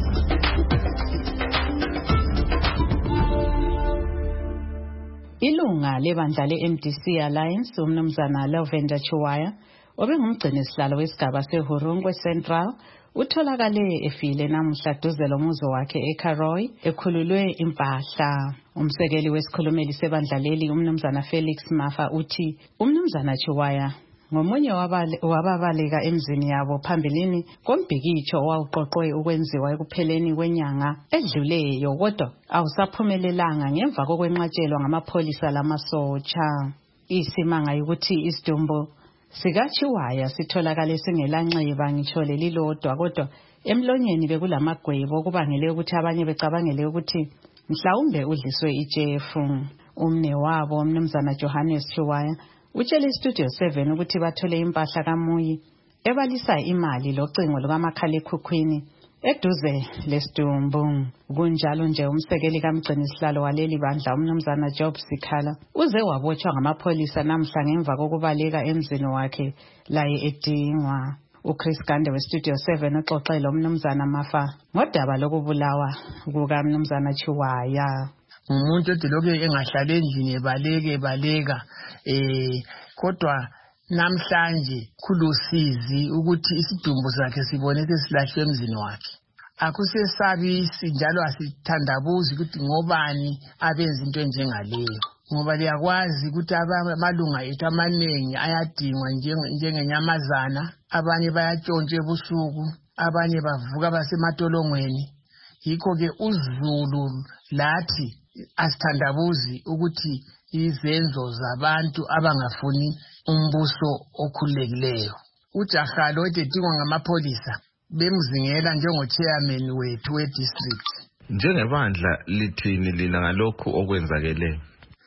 Ilunga lebandla le-M D C Alliance umnumzana Lavender Chiwaya obengumgcini sihlalo wesigaba seHurungwe Central utholakale efile namuhla duze lomuzi wakhe eKaroy ekhululwe impahla. Umsekeli wesikhulumeli sebandla leli umnumzana Felix Mafa uthi umnumzana Chiwaya ngomunye wababaleka emzini yabo phambilini kombhikitsho owawuqoqwe ukwenziwa ekupheleni kwenyanga edluleyo, kodwa awusaphumelelanga ngemva kokwenqatshelwa ngamapholisa lamasotsha. Isimanga ukuthi isidumbu sikaChiwaya sitholakale singelanxeba ngitsho lelilodwa, kodwa emlonyeni bekulamagwebo okubangele ukuthi abanye becabangele ukuthi mhlawumbe udliswe itshefu. Umne wabo umnumzana Johannes Chiwaya utshele iStudio seven ukuthi bathole impahla kaMuyi ebalisa imali locingo lukamakhalekhukhwini eduze lesidumbu. Kunjalo nje umsekeli kamgcini sihlalo waleli bandla umnumzana Job Sikhala uze wabotshwa ngamapholisa namhla ngemva kokubaleka emzini wakhe laye edingwa. uChris Gande weStudio seven uxoxela umnumzana Mafa ngodaba lokubulawa kukamnumzana Chiwaya. Umuntu odiloke engahlala endlini ebaleke ebaleka eh kodwa namhlanje kulusizi ukuthi isidumbu sakhe siboneke silahlwe emzini wakhe. Akusesabisi njalo asithandabuzi ukuthi ngobani abenza into enjengaleyo, ngoba liyakwazi ukuthi amalunga ethu amaningi ayadingwa njengenyamazana, abanye bayatshontsha ebusuku, abanye bavuka basematolongweni. Yikho ke uZulu lathi asithandabuzi ukuthi izenzo zabantu abangafuni umbuso okhululekileyo. Ujaha lo edingwa ngamapholisa bemzingela njengo-chairman wethu we-district. Njengebandla lithini lina ngalokhu okwenzakele?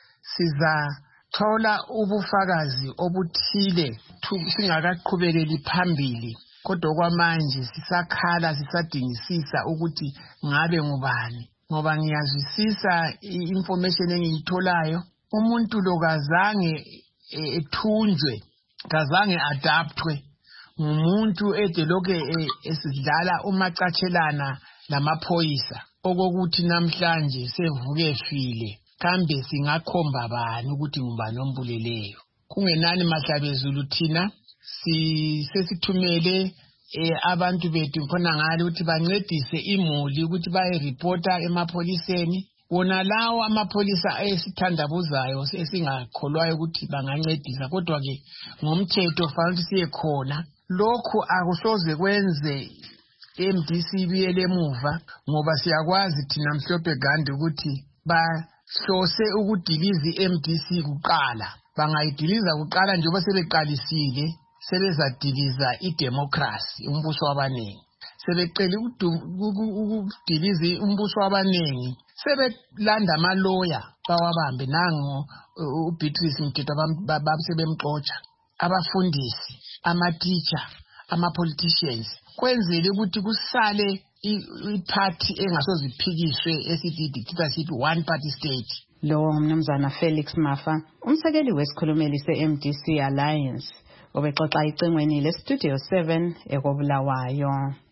Sizathola ubufakazi obuthile singakaqhubekeli phambili, kodwa kwamanje sisakhala sisadingisisa ukuthi ngabe ngubani, ngoba ngiyazwisisa i-information engiyitholayo. Umuntu lo kazange ethunjwe, kazange adaptwe, ngumuntu edeloke esidlala umacatshelana lamaphoyisa okokuthi namhlanje sevuke file. Kambe singakhomba bani ukuthi ngubani ombuleleyo? Kungenani Mahlabezulu thina sisesithumele eh abantu bethu khona ngale ukuthi bancedise imuli ukuthi baye reporta emapholiseni, wona lawo amapholisa esithandabuzayo esingakholwayo ukuthi bangancedisa kodwa ke ngomthetho fanele siye khona. Lokhu akusoze kwenze M D C biyele emuva ngoba siyakwazi thina Mhlophe Gandhi ukuthi bahlose ukudiliza i-M D C kuqala. Bangayidiliza kuqala njengoba sebeqalisile sebezadiliza idemocracy umbuso wabanengi. Sebeqele ukudiliza umbuso wabanengi sebelanda amaloya bawabambe nango uBeatrice Mthethwa babesebemxotsha abafundisi ama-teacher ama-politicians kwenzele ukuthi kusale i-party engasoziphikiswe esithi i-dictatorship one party state. Lo ngumnumzana Felix Mafa, umsekeli wesikhulumeli se-M D C Alliance, obexoxa icingweni le-Studio seven ekobulawayo.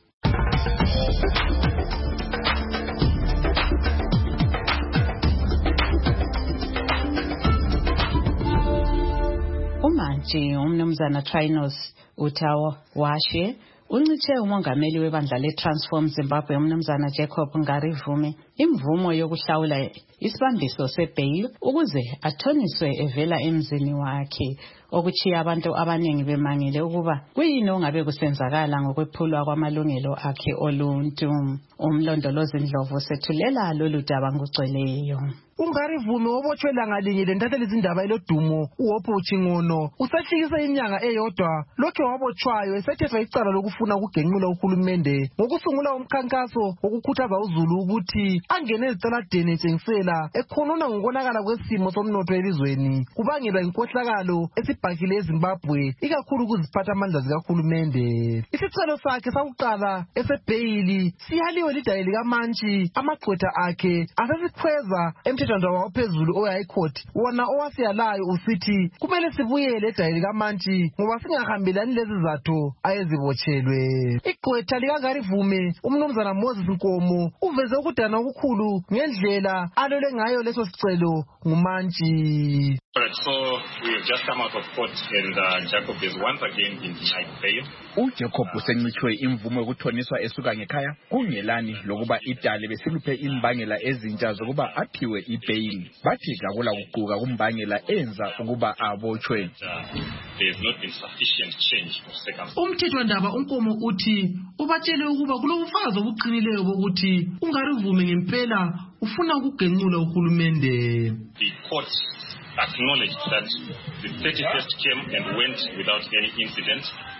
Umantshi umnumzana Trinos Utawa Washe uncithe umongameli webandla le-Transform Zimbabwe umnumzana Jacob Ngarivume imvumo yokuhlawula isibambiso se-bail ukuze athoniswe evela emzini wakhe, okuchiya abantu abaningi bemangile ukuba kuyini ongabe kusenzakala ngokwephulwa kwamalungelo akhe oluntu. Umlondolozi Ndlovu sethulela lolu daba ngugcweleyo. Ungarivume obotshwe langa linye lentatheli izindaba elodumo uHopho Chingono usahlekisa inyanga eyodwa lokho wabotshwayo esethethwa icala lokufuna ukugenqula uhulumende ngokusungula umkhankaso wokukhuthaza uZulu ukuthi angene ezitaladeni etshengisela ekhonona ngokonakala kwesimo somnotho elizweni kubangelwa inkohlakalo esibhakile eZimbabwe ikakhulu kuziphatha amandla zikahulumende. Isicelo sakhe sakuqala esebheyili sihaliwe lidale likaMantshi amagqwetha akhe asesikhweza emthethwandaba waphezulu oya ecourt wona owasiyalayo usithi kumele sibuyele edale likaMantshi ngoba singahambelani lezi zatho ayezibotshelwe. Igqwetha likaNgarivume umnumzana Moses Nkomo uveze ukudana okukhulu ngendlela alole ngayo leso sicelo nguMantshi. So we have just come out of court and uh, Jacob is once again in denied bail. uJacob usencitshwe imvumo yokuthoniswa esuka ngekhaya kungelani lokuba idale besiluphe imbangela ezintsha zokuba aphiwe ibail. Bathi kakula kuquka kumbangela enza ukuba abotshwe. There has not been sufficient change of circumstances. Umthethwandaba uNkomo uthi ubatshele ukuba kulobufakazi obuqinileyo bokuthi Ungarivume ngempela ufuna ukugenqula uhulumende. The court acknowledged that the thirty-first came and went without any incident.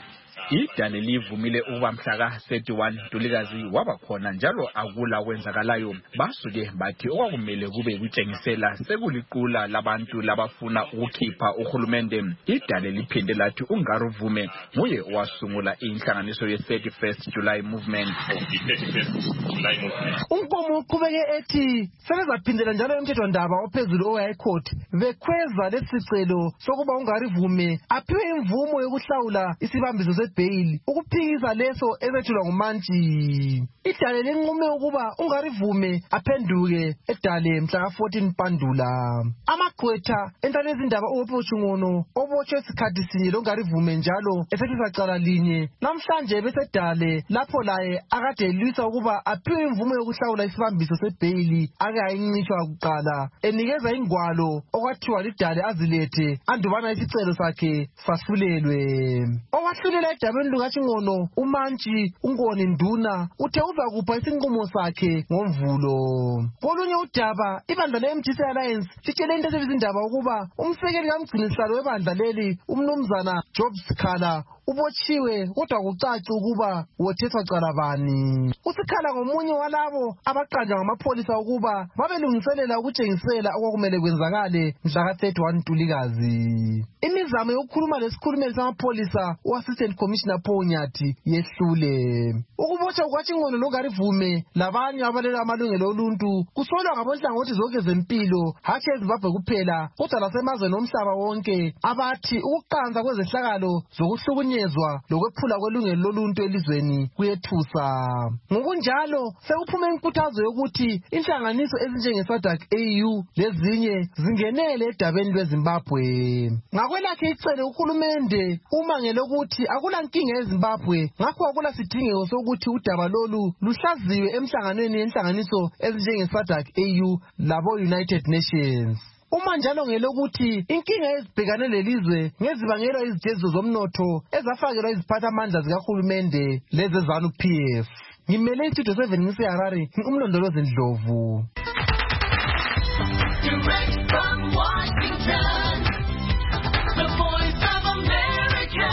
Idale livumile ukuba mhla thirty-one Ntulikazi waba khona njalo akula kwenzakalayo. Basuke bathi okwakumele kube kutshengisela sekuliqula labantu labafuna ukukhipha uhulumende. Idale liphinde lathi uNgarivume nguye wasungula inhlanganiso ye thirty-first July movement. Unkomo uqhubeke ethi sebezaphindela njalo emthethwandaba ophezulu oya ecourt bekhweza lesicelo sokuba uNgarivume aphiwe imvumo yokuhlawula isibambiso se-bail ukuphikisa leso ezethulwa nguMantshi. Idale linqume ukuba uNgarivume aphenduke edale mhla fourteen Mpandula. Amagqwetha entale izindaba uHopho Chingono obotshwe isikhathi sinye loNgarivume njalo esethisa cala linye namhlanje besedale lapho laye akade elwisa ukuba aphiwe imvumo yokuhlawula isibambiso se-bail ake ayincitshwa kuqala enikeza ingwalo okwathiwa lidale azilethe andubana isicelo sakhe sahlulelwe. Owahlulela edabeni lukaChingono uMantshi uNkoni Nduna uthe uzakupha isinqumo sakhe ngomvulo. Kolunye udaba ibandla le-M D C Alliance litshele into ezizindaba ukuba umsekeli kamgcinisihlalo webandla leli umnumzana Job Sikhala ubotshiwe kodwa kucaci ukuba wothethwa cala bani. Usikhala ngomunye walabo abaqanjwa ngamapholisa ukuba babelungiselela ukutshengisela okwakumele kwenzakale mhla thirty-one Ntulikazi. Imizamo yokukhuluma lesikhulumeli samapholisa u-Assistant Commissioner Paul Nyathi yehlule. Ukubotshwa kukaChingono loNgarivume labanye abalela amalungelo oluntu kusolwa ngabonhlangothi zonke zempilo hatshi eZimbabwe kuphela kodwa lasemazweni omhlaba wonke abathi ukuqanza kwezehlakalo zokuhlukunyezwa ukuhlukunyezwa lokwephula kwelungelo loluntu elizweni kuyethusa. Ngokunjalo sekuphume inkuthazo yokuthi inhlanganiso ezinjenge-SADC A U lezinye zingenele edabeni lweZimbabwe. Ngakwelakhe icele uhulumende umangele ukuthi akulankinga eZimbabwe, ngakho akula sidingeko sokuthi udaba lolu luhlaziwe emhlanganweni yenhlanganiso ezinjenge-SADC A U labo-United Nations. Uma njalo ngelokuthi inkinga ezibhekane lelizwe ngezibangelwa izijeziso zomnotho ezafakelwa iziphathamandla zikahulumende leze-ZANU P F. Ngimele istudio seven ngise-Harare, umlondolozi Ndlovu. Direct from Washington, the voice of America,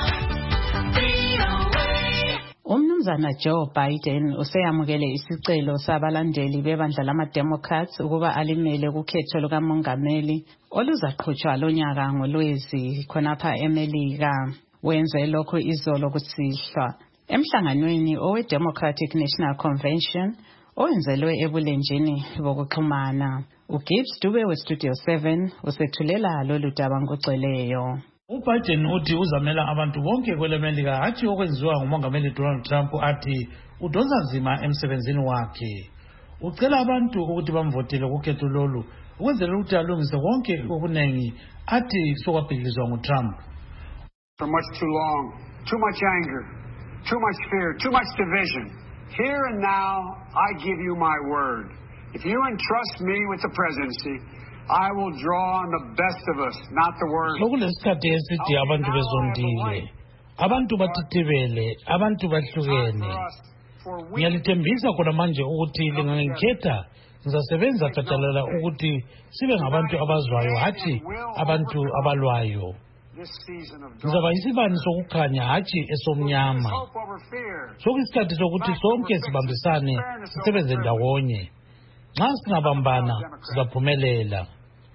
V O A. Umnumzana Joe Biden useyamukele isicelo sabalandeli bebandla lama-Democrats ukuba alimele kukhetho lukamongameli oluzaqhutshwa lonyaka ngoLwezi khonapha eMelika. Wenze lokhu izolo kusihlwa emhlanganweni owe-Democratic National Convention owenzelwe ebulenjini bokuxhumana. uGibbs Dube weStudio seven usethulela lolu daba ngokugcweleyo. uBiden uthi uzamela abantu bonke kwelemelika hatshi okwenziwa ngumongameli Donald Trump athi udonsa nzima emsebenzini wakhe. Ucela abantu ukuthi bamvotele kukhetho lolu ukwenzela ukuthi alungise konke okunengi athi sokwabhidlizwa nguTrump. For much too long, too much anger, too much fear, too much division. Here and now, I give you my word. If you entrust me with the presidency, I will draw on the best of us, not the worst. Sokulesikhathi eside abantu bezondile, abantu batitibele, abantu bahlukene. Ngiyalithembisa khona manje ukuthi lingangikhetha ngizasebenza gadalala ukuthi sibe ngabantu abazwayo hatshi abantu abalwayo. Ngizaba isibani sokukhanya hatshi esomnyama. Sokuyisikhathi sokuthi sonke sibambisane sisebenze ndawonye. Nxa singabambana sizaphumelela.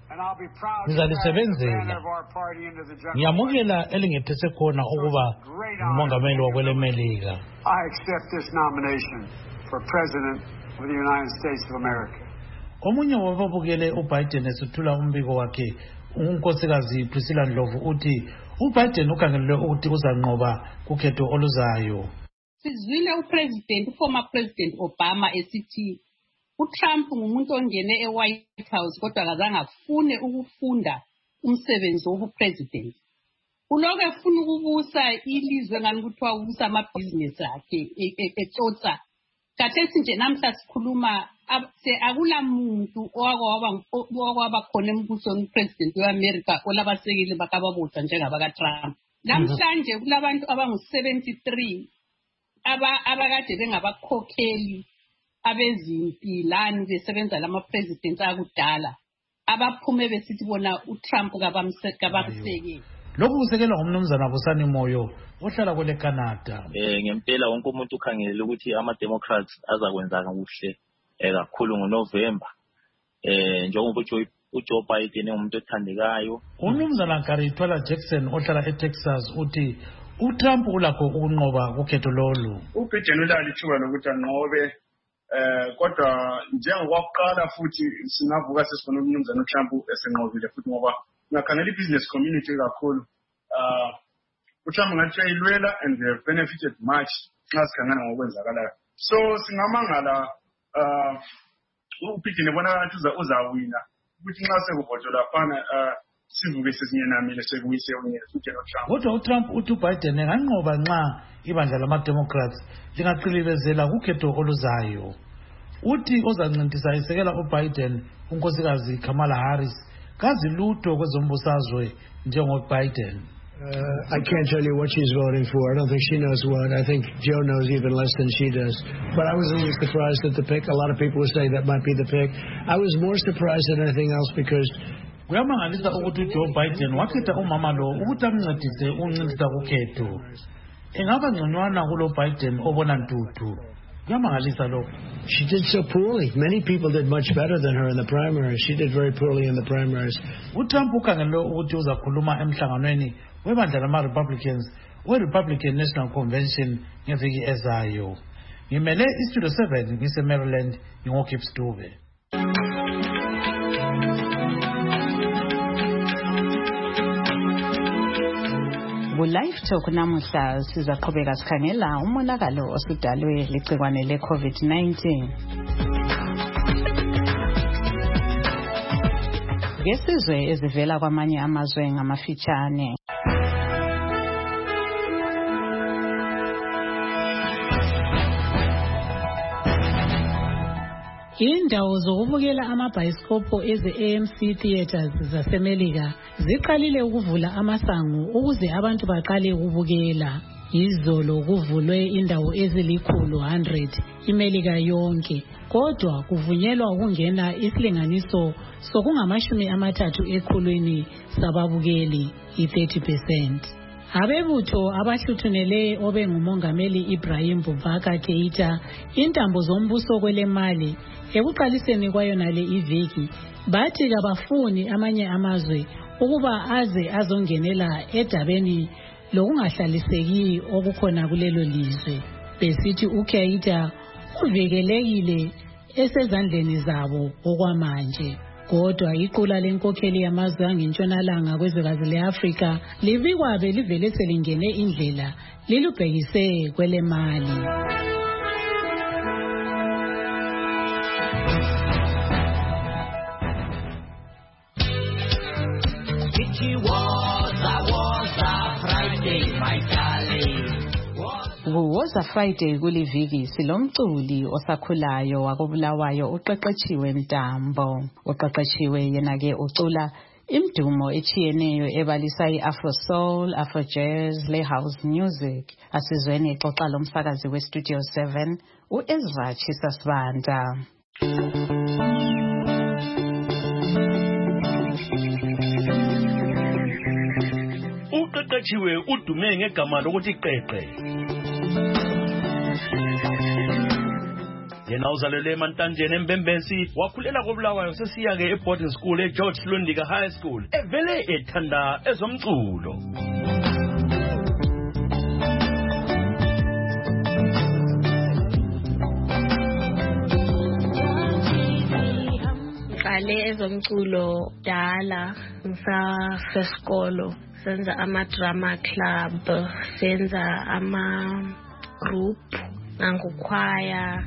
Ngizalisebenzela. Ngiyamukela elingethese khona ukuba ngumongameli wakwelemelika. I accept this nomination for President of the United States of America. Omunye wababukele uBiden esethula umbiko wakhe unkosikazi Priscilla Ndlovu uthi uBiden ukhangelele ukuthi uzanqoba kukhetho oluzayo. Sizwile uPresident uformer President Obama esithi uTrump ngumuntu ongene eWhite House kodwa akazange afune ukufunda umsebenzi wobupresident. Uloke efuna ukubusa ilizwe ngani kuthiwa ubusa amabhizinesi akhe etsotsa. Kathesi nje namhla sikhuluma akula muntu owakwaba khona embusweni upresident weAmerica olabasekeli bakababotha njengabaka Trump. Namhlanje kulabantu abangu seventy-three aba abakade bengabakhokheli abezimpilani besebenza lama presidents akudala abaphume besithi bona uTrump kabamsekeli. Lokhu kusekelwa ngumnumzana Busani Moyo ohlala kwele Canada. Eh ngempela wonke umuntu ukhangele ukuthi ama Democrats azakwenza kakuhle eh kakhulu ngoNovember. Eh njengoba uJoe Biden umuntu othandekayo. Umnumzana Karithwala Jackson ohlala eTexas uthi uTrump ulakho ukunqoba kukhetho lolu. uBiden ulali ithuba lokuthi anqobe eh kodwa njengokuqala futhi singavuka sesifuna umnumzana uTrump esenqobile futhi ngoba ngakhangela i-business community kakhulu uh uTrump ngathi ayilwela and they have benefited much nxa sikhangana ngokwenzakalayo. So singamangala uh uBiden ebona ukuthi uzawina ukuthi nxa sekuvotelwa phana uh sivuke sesinyenamile sekuyise unyezi futhi noTrump. Kodwa uTrump uthi uBiden enganqoba nxa ibandla lama-Democrats lingaqilibezela kukhetho oluzayo. Uthi ozancintisa isekela uBiden unkosikazi Kamala Harris kazi lutho kwezombusazwe njengoBiden. Uh, I can't tell you what she's voting for. I don't think she knows what. I think Joe knows even less than she does. But I was a little surprised at the pick. A lot of people would say that might be the pick. I was more surprised than anything else because kuyamangalisa ukuthi uJoe Biden wakhetha umama lo ukuthi amncedise uncintisa kukhetho. Engaba ngconywana kulo Biden obona ntuthu. Kuyamangalisa lokho. She did so poorly. Many people did much better than her in the primaries. She did very poorly in the primaries. uTrump ukhangele ukuthi uzakhuluma emhlanganweni webandla lama-Republicans we-Republican National Convention ngeviki ezayo. Ngimele iStudio seven ngise-Maryland ngingoGibbs Dube. Ku-Live Talk namuhla sizaqhubeka sikhangela umonakalo osudalwe ligciwane le-COVID nineteen. Ngesizwe ezivela kwamanye amazwe ngamafitshane. Indawo zokubukela amabhayisikopho eze-A M C Theatres zaseMelika ziqalile ukuvula amasango ukuze abantu baqale ukubukela. Izolo kuvulwe indawo ezilikhulu one hundred iMelika yonke, kodwa kuvunyelwa ukungena isilinganiso sokungamashumi amathathu ekhulwini sababukeli i-thirty percent. Abebutho abahluthunele obengumongameli Ibrahim Boubacar Keita intambo zombuso kwelemali ekuqaliseni kwayonale iviki bathi kabafuni amanye amazwe ukuba aze azongenela edabeni lokungahlaliseki okukhona kulelo lizwe. Besithi uKeita uvikelekile esezandleni zabo okwamanje. Kodwa iqula lenkokheli yamazwe angentshonalanga kwezwekazi le-Afrika libikwa belivele selingene indlela lilubhekise kwelemali. Kuwoza Friday kuliviki silomculi osakhulayo wakobulawayo uqeqetshiwe Ntambo. Uqeqetshiwe yena ke ucula imdumo echiyeneyo ebalisa i-Afro Soul, Afro Jazz, le House Music. Asizweni xoxa lomsakazi we Studio seven uEzra Chisasibanda. Uqeqetshiwe udume ngegama lokuthi Qeqe. Yena uzalelwe eMantanjeni eMbembensi, wakhulela koBulawayo sesiya ke e-boarding school eGeorge Lundika High School. Evele ethanda ezomculo. Ngale ezomculo dala ngisafesikolo senza ama-drama club, senza ama-group nangokwaya.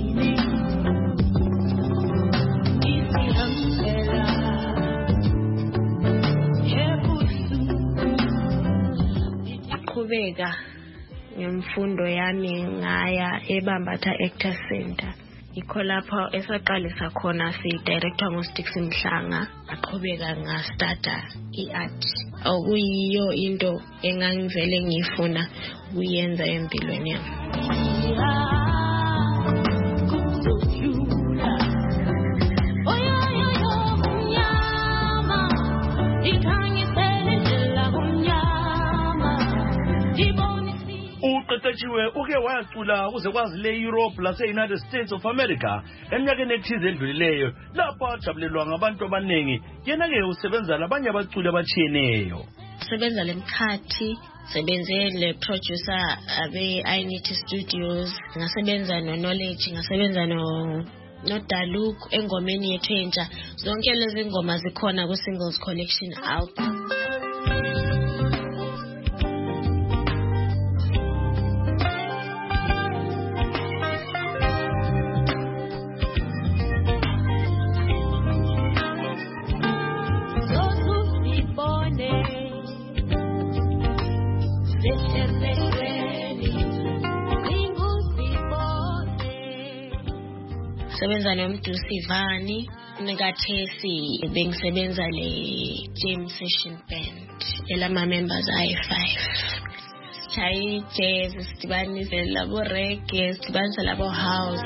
Qhubeka ngemfundo yami ngaya eBambatha Actor Center. Ikho lapho esaqalisa khona si-director ngoStix Mhlanga, aqhubeka ngastarta i-art. Okuyiyo into engangivele ngifuna ukuyenza empilweni yami. Uqeqetshiwe uke wayacula kuze kwazi le-Europe lase-United States of America eminyakeni ethize edlulileyo lapho ajabulelwa ngabantu abaningi. Yena-ke usebenza labanye abaculi abachiyeneyo. Sebenza lemkhathi, sebenze le producer abe-iNity Studios, ngasebenza no-Knowledge, ngasebenza no noDaluk engomeni yethu entsha. Zonke lezi ngoma zikhona ku-Singles Collection album. Sebenza nomDusivani nekathesi bengisebenza le jam session band elama members ayi five. Chai jazz sidibanise labo reggae, sidibanise labo house.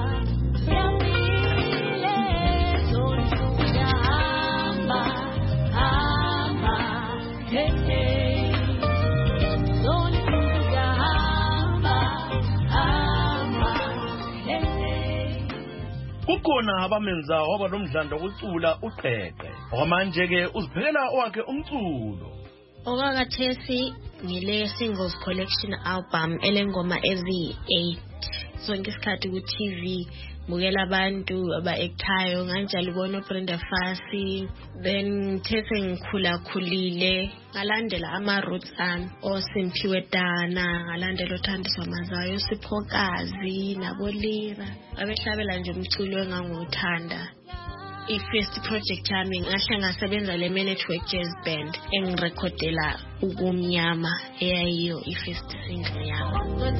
Kukhona abamenza waba nomdlandla wokucula uQeqe. Okwamanje ke uziphekela owakhe umculo. Okakathesi ngile Singles Collection album elengoma ezi eight. Sonke isikhathi ku T V bukela abantu aba-actayo nganjalo ubona uBrenda Fassie. Then thethe ngikhula khulile ngalandela ama-roots ami oSimphiwe Dana, ngalandela uThandiswa Mazayo, Siphokazi naboLira. Abehlabela nje umculo enganguthanda. I-first project yami ngahle ngasebenza le Network Jazz Band engirekhodela ukumnyama eyayiyo i-first single yami.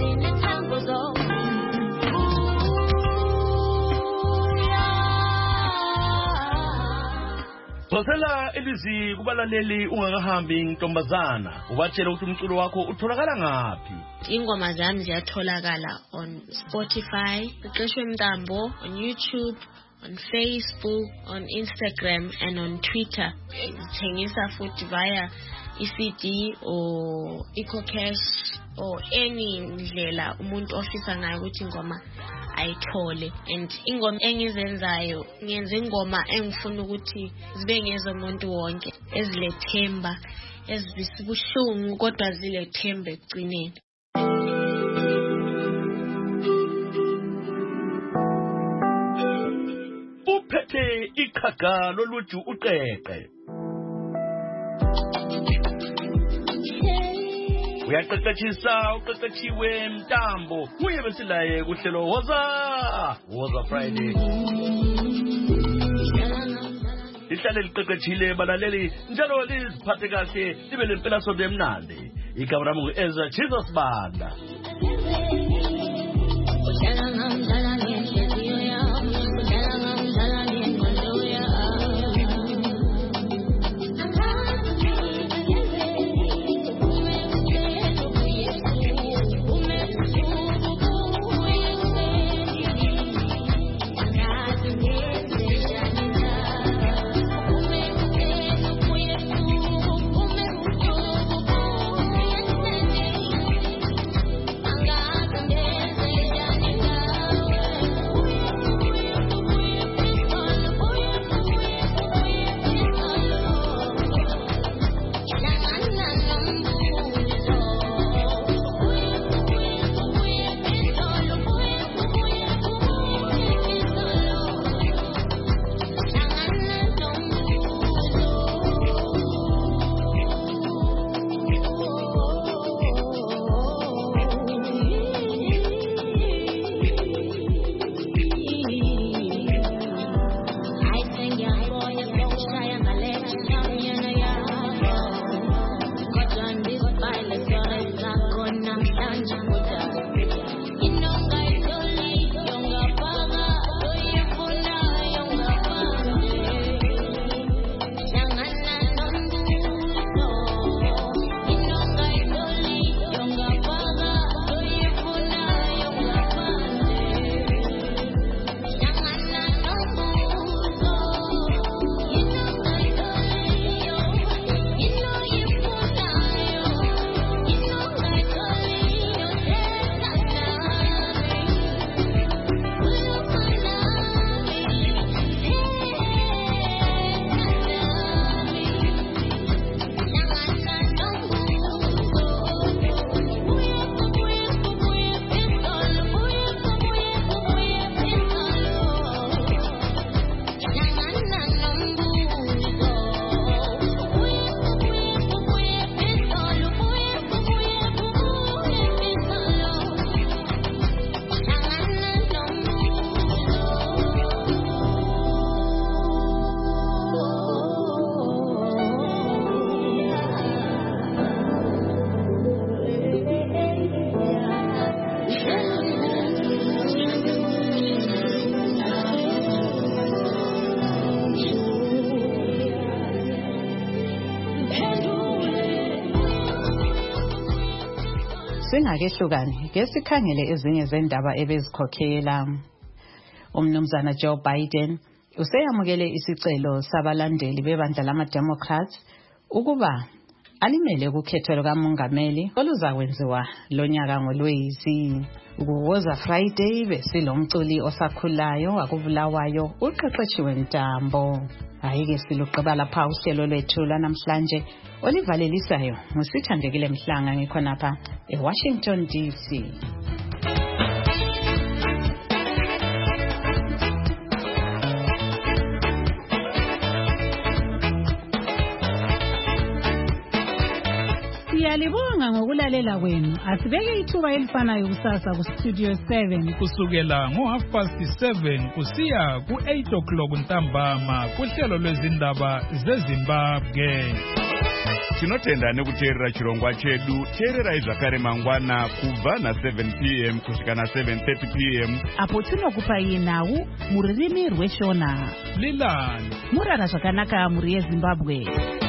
Phosela elizwi kubalaleli ungakahambi ntombazana, ubatshela ukuthi umculo wakho utholakala ngaphi. Ingoma zami ziyatholakala on Spotify, Xeshwe Mntambo, on YouTube, on Facebook, on Instagram and on Twitter. Ngithengisa futhi via i-C D or EcoCash or any ndlela umuntu ofisa ngayo ukuthi ingoma ayithole. And ingoma engizenzayo ngiyenza ingoma engifuna ukuthi zibe ngezomuntu wonke, ezilethemba, ezibisibuhlungu kodwa zilethemba ekugcineni. Uphethe iqhaga loluju uqeqe. Uyaqeqeshisa uqeqeshiwe Mntambo, kuye besilaye kuhlelo Woza Woza Friday. Lihlale liqeqeshile balaleli njalo liziphathe kahle libe lempela sonto emnandi. Igama lami ngu-Ezra Jesus Banda. Singakehlukani ke sikhangele ezinye zendaba ebezikhokhela. Umnumzana Joe Biden useyamukele isicelo sabalandeli bebandla lama-Democrats ukuba alimele ukukhetho lukamongameli oluzakwenziwa lonyaka ngoLwezi. Ukuwoza Friday besilomculi osakhulayo akubulawayo uqeqeshiwe Ntambo. Ayike siluqaba lapha uhlelo lwethu lanamhlanje olivalelisayo ngusithandekile Mhlanga ngikhonapha eWashington D C. Siyalibonga ngokulalela kwenu. Asibeke ithuba elifanayo kusasa ku Studio seven kusukela ngo half past seven kusiya ku eight o'clock ntambama kuhlelo lwezindaba zeZimbabwe. Tinotenda nekuteerera chirongwa chedu. Teererai zvakare mangwana kubva na seven p m kusvika na seven thirty p m apo tinokupai nhau mururimi rweshona. Lilani Murara zvakanaka muri yeZimbabwe.